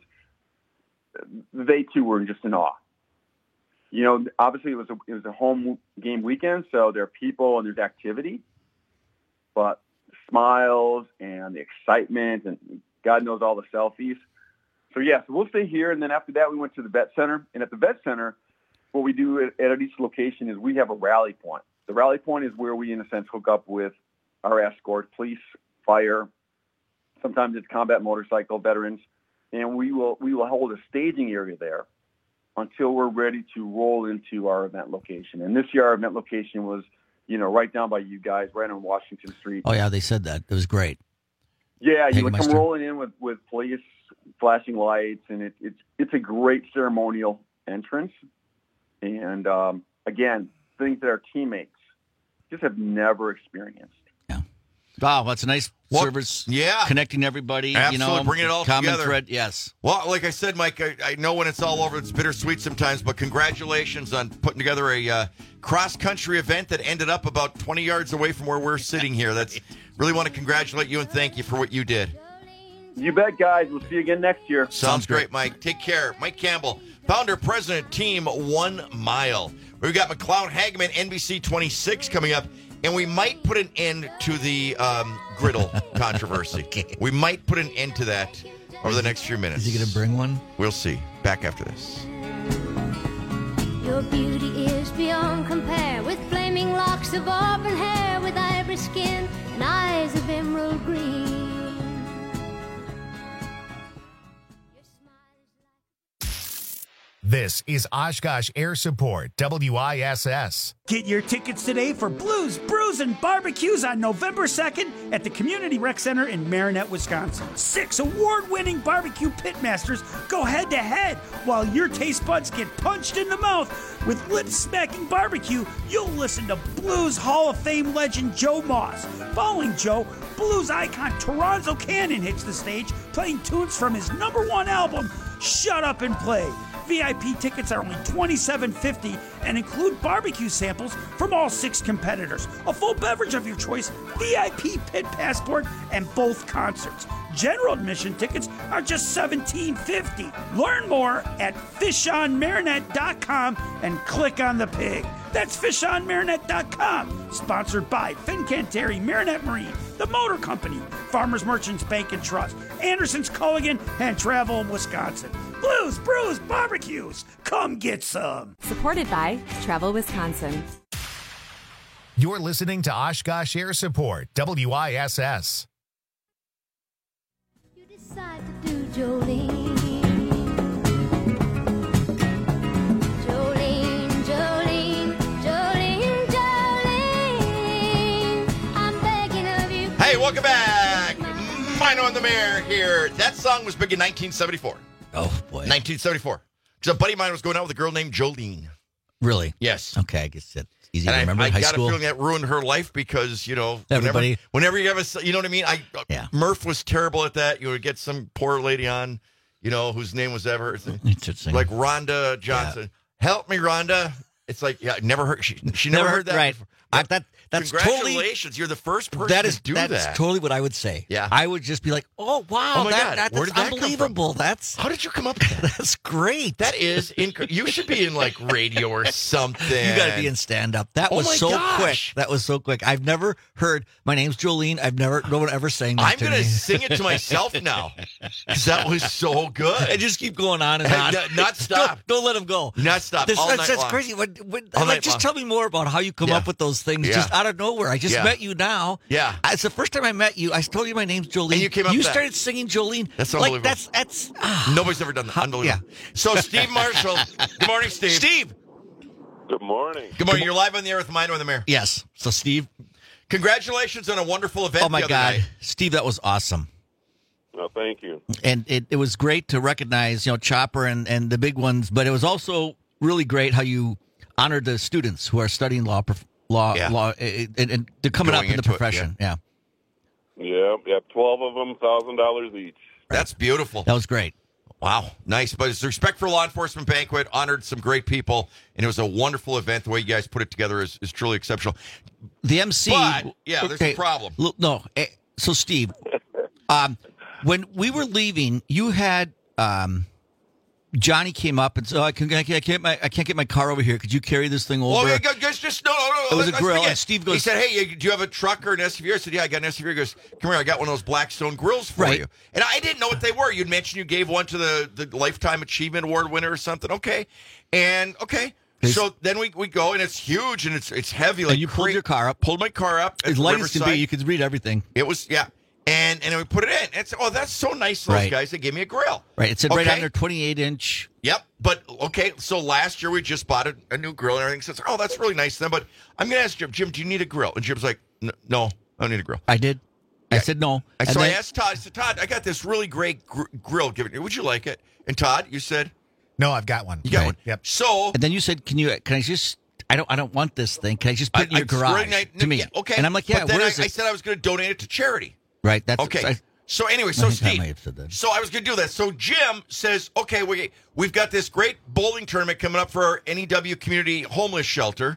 they too were just in awe. You know, obviously it was a, it was a home game weekend, so there are people and there's activity, but the smiles and the excitement and God knows all the selfies. So, yeah, so we'll stay here. And then after that, we went to the vet center. And at the vet center, what we do at, at each location is we have a rally point. The rally point is where we, in a sense, hook up with our escort, police, fire. Sometimes it's combat motorcycle veterans. And we will we will hold a staging area there until we're ready to roll into our event location. And this year, our event location was, you know, right down by you guys, right on Washington Street. Oh, yeah, they said that. It was great. Yeah, you would come Hagemeister. rolling in with, with police flashing lights, and it, it's it's a great ceremonial entrance. And, um, again, things that our teammates just have never experienced. Yeah. Wow, that's a nice Well, service. yeah. Connecting everybody. Absolutely, You know, bring it all common together. thread. Yes. Well, like I said, Mike, I, I know when it's all over, it's bittersweet sometimes, but congratulations on putting together a uh, cross-country event that ended up about twenty yards away from where we're sitting here. That's really want to congratulate you and thank you for what you did. You bet, guys. We'll see you again next year. Sounds great, Mike. Take care. Mike Campbell, founder, president, team One Mile. We've got McLeod Hageman, N B C twenty-six coming up, and we might put an end to the um, griddle controversy. Okay. We might put an end to that over the next few minutes. Is he going to bring one? We'll see. Back after this. Your beauty is beyond compare, with flaming locks of auburn hair, with ivory skin and eyes of emerald green. This is Oshkosh Air Support, W I S S. Get your tickets today for Blues, Brews, and Barbecues on November second at the Community Rec Center in Marinette, Wisconsin. Six award-winning barbecue pitmasters go head-to-head while your taste buds get punched in the mouth. With lip-smacking barbecue, you'll listen to Blues Hall of Fame legend Joe Moss. Following Joe, blues icon Toronzo Cannon hits the stage, playing tunes from his number one album, Shut Up and Play. V I P tickets are only twenty-seven fifty and include barbecue samples from all six competitors, a full beverage of your choice, V I P pit passport, and both concerts. General admission tickets are just seventeen fifty. Learn more at fish on marinette dot com and click on the pig. That's fish on marinette dot com. Sponsored by Fincantieri Marinette Marine, the Motor Company, Farmers Merchants Bank and Trust, Anderson's Culligan, and Travel Wisconsin. Blues, Brews, Barbecues. Come get some. Supported by Travel Wisconsin. You're listening to Oshkosh Air Support, W I S S. You decide to do Jolene. Jolene, Jolene, Jolene, Jolene. I'm begging of you. Hey, welcome back. Mino and the Mayor here. That song was big in nineteen seventy-four. Oh, boy. nineteen seventy-four. Because a buddy of mine was going out with a girl named Jolene. Really? Yes. Okay, I guess that's easy and to remember. I, I High got school. a feeling that ruined her life because, you know, Everybody. Whenever, whenever you have a, you know what I mean? I Yeah. Murph was terrible at that. You would get some poor lady on, you know, whose name was ever Interesting. like Rhonda Johnson. Help me, Rhonda. It's like, yeah, never heard. She, she never, Never heard that. right. before. I, that that's totally. Congratulations, you're the first person That is to do that's that. totally what I would say. Yeah. I would just be like, "Oh wow, Oh my that, God, that, where that's did that come from? unbelievable." That's How did you come up with that? that's great. That is inc- you should be in like radio or something. You got to be in stand up. That Oh was my so gosh. quick. That was so quick. I've never heard. My name's Jolene. I've never. No one ever sang that I'm to going to me. sing it to myself now because that was so good. And just keep going on and on. Not- not stop. Don't, don't let him go. Not stop. This, all that's night that's long. crazy. When, when, All like, night just long. tell me more about how you come Yeah. up with those things Yeah. just out of nowhere. I just Yeah. met you now. Yeah. It's the first time I met you. I told you my name's Jolene. And you came up You with that. started singing Jolene. That's like unbelievable. that's that's. ah. Nobody's ever done that. Unbelievable. So, Steve Marshall. Good morning, Steve. Steve. Good morning. Good morning. You're live on the air with Mino and the Mayor. Yes. So Steve. Congratulations on a wonderful event. Oh my the other God, night. Steve, that was awesome. No, thank you. And it, it was great to recognize, you know, Chopper and, and the big ones, but it was also really great how you honored the students who are studying law, prof- law, Yeah. law, eh, and, and they're coming Going up in the into it, profession. yeah. Yep, yep. Twelve of them, one thousand dollars each. That's beautiful. That was great. Wow, nice. But it's the Respect for Law Enforcement Banquet, honored some great people, and it was a wonderful event. The way you guys put it together is, is truly exceptional. The M C. But, yeah, there's a okay, problem. look, No, eh, so Steve, um, when we were leaving, you had um, Johnny came up and said, oh, I, can, I, can't, I, can't, my, I can't get my car over here. Could you carry this thing over? Oh, yeah, just, just no, no, no. It was a let's grill, begin. and Steve goes- He said, "Hey, you- do you have a truck or an S U V?" I said, "Yeah, I got an S U V." He goes, "Come here, I got one of those Blackstone grills for Right. you." And I didn't know what they were. You'd mentioned you gave one to the, the Lifetime Achievement Award winner or something. Okay, and okay. So then we, we go, and it's huge, and it's it's heavy. Like and you pulled cra- your car up. Pulled my car up. As at light as can Riverside. be, you could read everything. It was, yeah. And and then we put it in. And it's, oh, that's so nice, those Right. guys. They gave me a grill. Right. It said right Okay. on there, twenty-eight inch. Yep. But, okay, so last year we just bought a, a new grill and everything. So, it's, oh, that's really nice then. But I'm going to ask Jim, Jim, do you need a grill? And Jim's like, "N- no, I don't need a grill. I did. I said no. I, And so I then- asked Todd, I said, Todd, I got this really great gr- grill. Give it, would you like it? And Todd, you said? No, I've got one. You got Right. one. Yep. So, And then you said, "Can you? Can I just? I don't. I don't want this thing. Can I just put it in I- your I- garage really nice- to me?" yeah, okay. And I'm like, "Yeah. But then Where I, is I it?" said I was going to donate it to charity. Right. That's Okay. I, So anyway, I so think I Steve, might have said that. so I was going to do that. So Jim says, okay, we, we've got this great bowling tournament coming up for our N E W Community Homeless Shelter.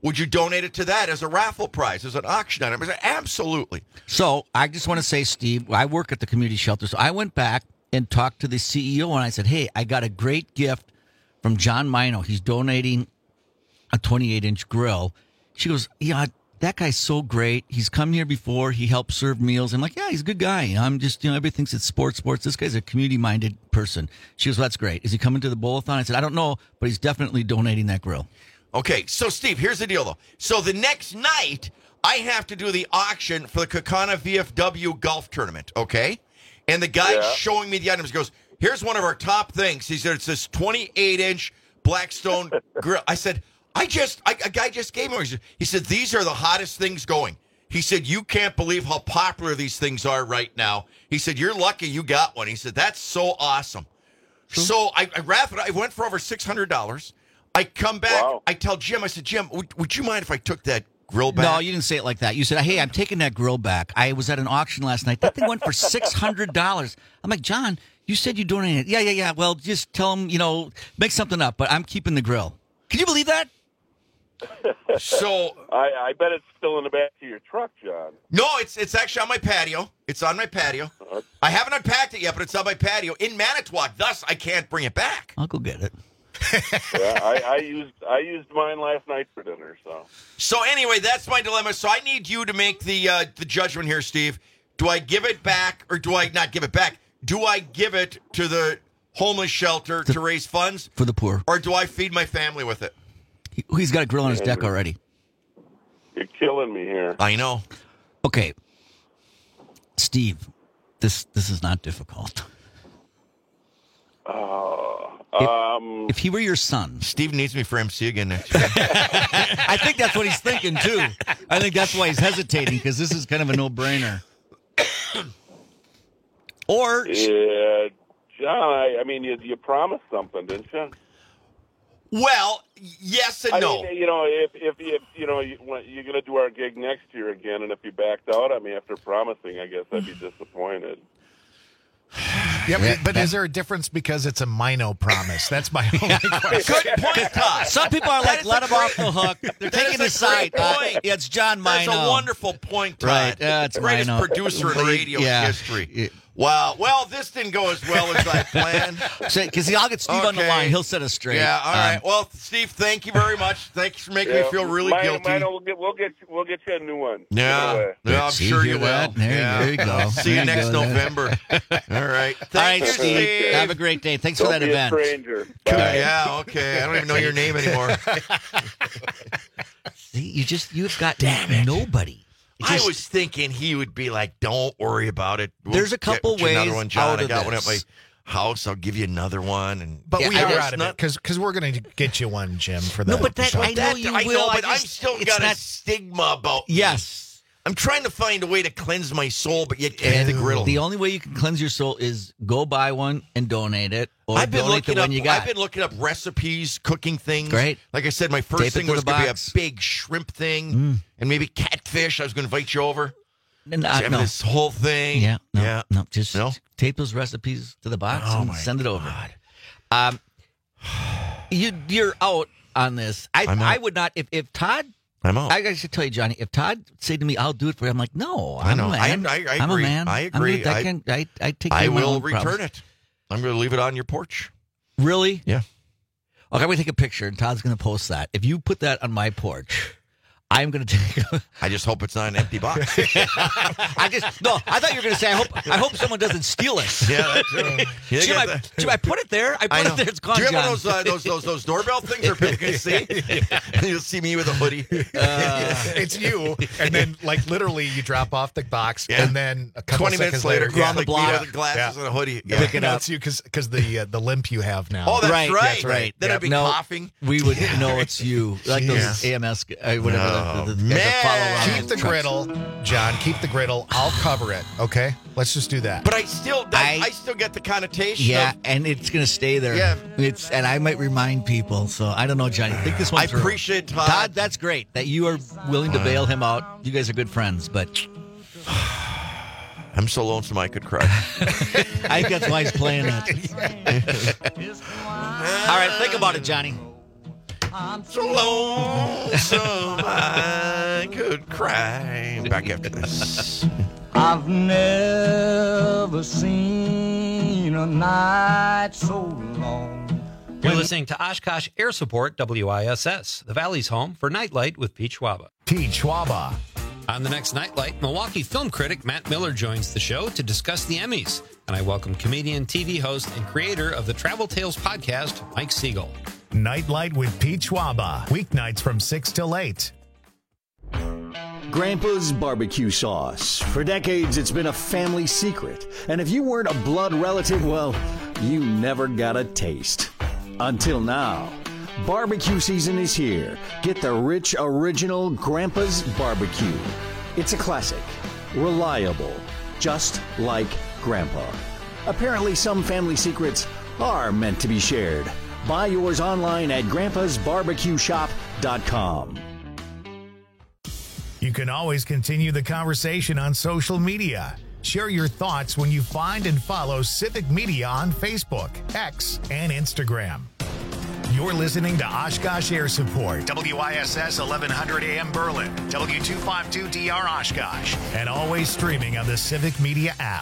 Would you donate it to that as a raffle prize, as an auction item? I said, absolutely. So I just want to say, Steve, I work at the community shelter. So I went back and talked to the C E O, and I said, hey, I got a great gift from John Mino. He's donating a twenty-eight inch grill. She goes, yeah, that guy's so great. He's come here before. He helped serve meals. I'm like, yeah, he's a good guy. I'm just, you know, everybody thinks it's sports, sports. This guy's a community-minded person. She goes, well, that's great. Is he coming to the bowl-a-thon? I said, I don't know, but he's definitely donating that grill. Okay, so, Steve, here's the deal, though. So the next night, I have to do the auction for the Kaukauna V F W golf tournament, okay? And the guy yeah. showing me the items goes, here's one of our top things. He said, it's this twenty-eight inch Blackstone grill. I said, I just, I, a guy just gave me one. He said, these are the hottest things going. He said, you can't believe how popular these things are right now. He said, you're lucky you got one. He said, that's so awesome. Sure. So I, I wrapped it. I went for over six hundred dollars. I come back. Wow. I tell Jim, I said, Jim, would, would you mind if I took that grill back? No, you didn't say it like that. You said, hey, I'm taking that grill back. I was at an auction last night. That thing went for six hundred dollars. I'm like, John, you said you donated it. Yeah, yeah, yeah. Well, just tell him, you know, make something up, but I'm keeping the grill. Can you believe that? So I, I bet it's still in the back of your truck, John. No, it's it's actually on my patio. It's on my patio. Uh, I haven't unpacked it yet, but it's on my patio in Manitowoc. Thus, I can't bring it back. I'll go get it. yeah, I, I used I used mine last night for dinner. So so anyway, that's my dilemma. So I need you to make the uh, the judgment here, Steve. Do I give it back or do I not give it back? Do I give it to the homeless shelter the, to raise funds for the poor, or do I feed my family with it? He's got a grill on his deck already. You're killing me here. I know. Okay, Steve, this this is not difficult. Uh, if, um, if he were your son, Steve needs me for M C again next year. I think that's what he's thinking too. I think that's why he's hesitating because this is kind of a no-brainer. Or yeah, John. I, I mean, you, you promised something, didn't you? Well, yes and I no. Mean, you know, if if, if you know you, you're going to do our gig next year again, and if you backed out on me after promising, I guess I'd be disappointed. Yeah, but, but is there a difference because it's a Mino promise? That's my only question. Good point, Todd. Some people are like, let him off the hook. They're taking the side. Uh, yeah, it's John Mino. That's a wonderful point, Todd. Right. Uh, it's Greatest Mino. producer in radio yeah. history. Wow. Well, this didn't go as well as I planned. Because I'll get Steve okay. on the line. He'll set us straight. Yeah. All um, right. Well, Steve, thank you very much. Thanks for making yeah, me feel really Mino, guilty. Mino, we'll get we'll get you, we'll get you a new one. Yeah. yeah I'm See, sure you will. That? There, yeah. there you go. See there you next go, November. All right. Thank All right, you, Steve. Steve. Have a great day. Thanks Don't for that be event. A stranger. Yeah. Okay. I don't even know your name anymore. See, you just you've got Damn it. nobody. Just, I was thinking he would be like, "Don't worry about it. We'll there's a couple ways another one, John. out of I got this. one at my house. I'll give you another one." And but yeah, we I are out of not, it because because we're going to get you one, Jim, for that. No, but that I know that, you I will. know, I but just, I'm still it's got not, a stigma about. Yes. Me. I'm trying to find a way to cleanse my soul, but yet keep the griddle. The only way you can cleanse your soul is go buy one and donate it, or I've been donate the looking one up, you got. I've been looking up recipes, cooking things. Great. Like I said, my first Tape thing to was the going to be box. a big shrimp thing Mm. and maybe catfish. I was going to invite you over. No, so I no. this whole thing. Yeah, no, yeah. no. Just no? tape those recipes to the box oh and my send it over. God. Um, you, you're out on this. I, I'm out. I would not. If, if Todd, I'm out. I, I should tell you, Johnny. If Todd said to me, "I'll do it for you," I'm like, "No, I'm I know. a man. I, I, I I'm agree. a man. I I'm agree. gonna, I, I, can. I, I take. Care I of my will own return problems. it. I'm going to leave it on your porch. Really? Yeah. Okay, I'm going to take a picture, and Todd's going to post that. If you put that on my porch, I'm going to take. I just hope it's not an empty box. I just no. I thought you were going to say. I hope. I hope someone doesn't steal it. Yeah, that's right. You Jim, I, that? Jim, I put it there. I put I know. it there. It's gone. Do you have John. one of those, uh, those those those doorbell things where people can see? You'll see me with a hoodie. Uh, it's you, and then like literally you drop off the box, Yeah. and then a couple Twenty minutes seconds later, later, yeah, on the like block. me with glasses Yeah. and a hoodie. Yeah. Pick it no, up. it's you because because the uh, the limp you have now. Oh, that's Right, right. that's right. Then Yeah. I'd be No, coughing. We would know it's you, like those Yes. A M S, uh, whatever. No, the, the, the guys that follow man. around Keep the trucks. griddle, John. Keep the griddle. I'll cover it. Okay, let's just do that. But I still, I, I- I still get the connotation. Yeah, of, and it's gonna stay there. Yeah. it's and I might remind people. So I don't know, Johnny. Think this one I through. appreciate Todd. Todd, that's great that you are willing to bail him out. You guys are good friends, but I'm so lonesome I could cry. I think that's why he's playing it. All right, think about it, Johnny. so lonesome I could cry. Back after this. I've never seen a night so long. You're listening to Oshkosh Air Support, W I S S, the Valley's home for Nightlight with Pete Schwaba. Pete Schwaba. On the next Nightlight, Milwaukee film critic Matt Miller joins the show to discuss the Emmys. And I welcome comedian, T V host, and creator of the Travel Tales podcast, Mike Siegel. Nightlight with Pete Schwaba. Weeknights from six till eight. Grandpa's barbecue sauce. For decades, it's been a family secret. And if you weren't a blood relative, well, you never got a taste. Until now. Barbecue season is here. Get the rich, original Grandpa's Barbecue. It's a classic. Reliable. Just like Grandpa. Apparently, some family secrets are meant to be shared. Buy yours online at grandpas barbecue shop dot com. You can always continue the conversation on social media. Share your thoughts when you find and follow Civic Media on Facebook, X, and Instagram. You're listening to Oshkosh Air Support, W I S S eleven hundred A M Berlin, W two fifty-two D R Oshkosh, and always streaming on the Civic Media app.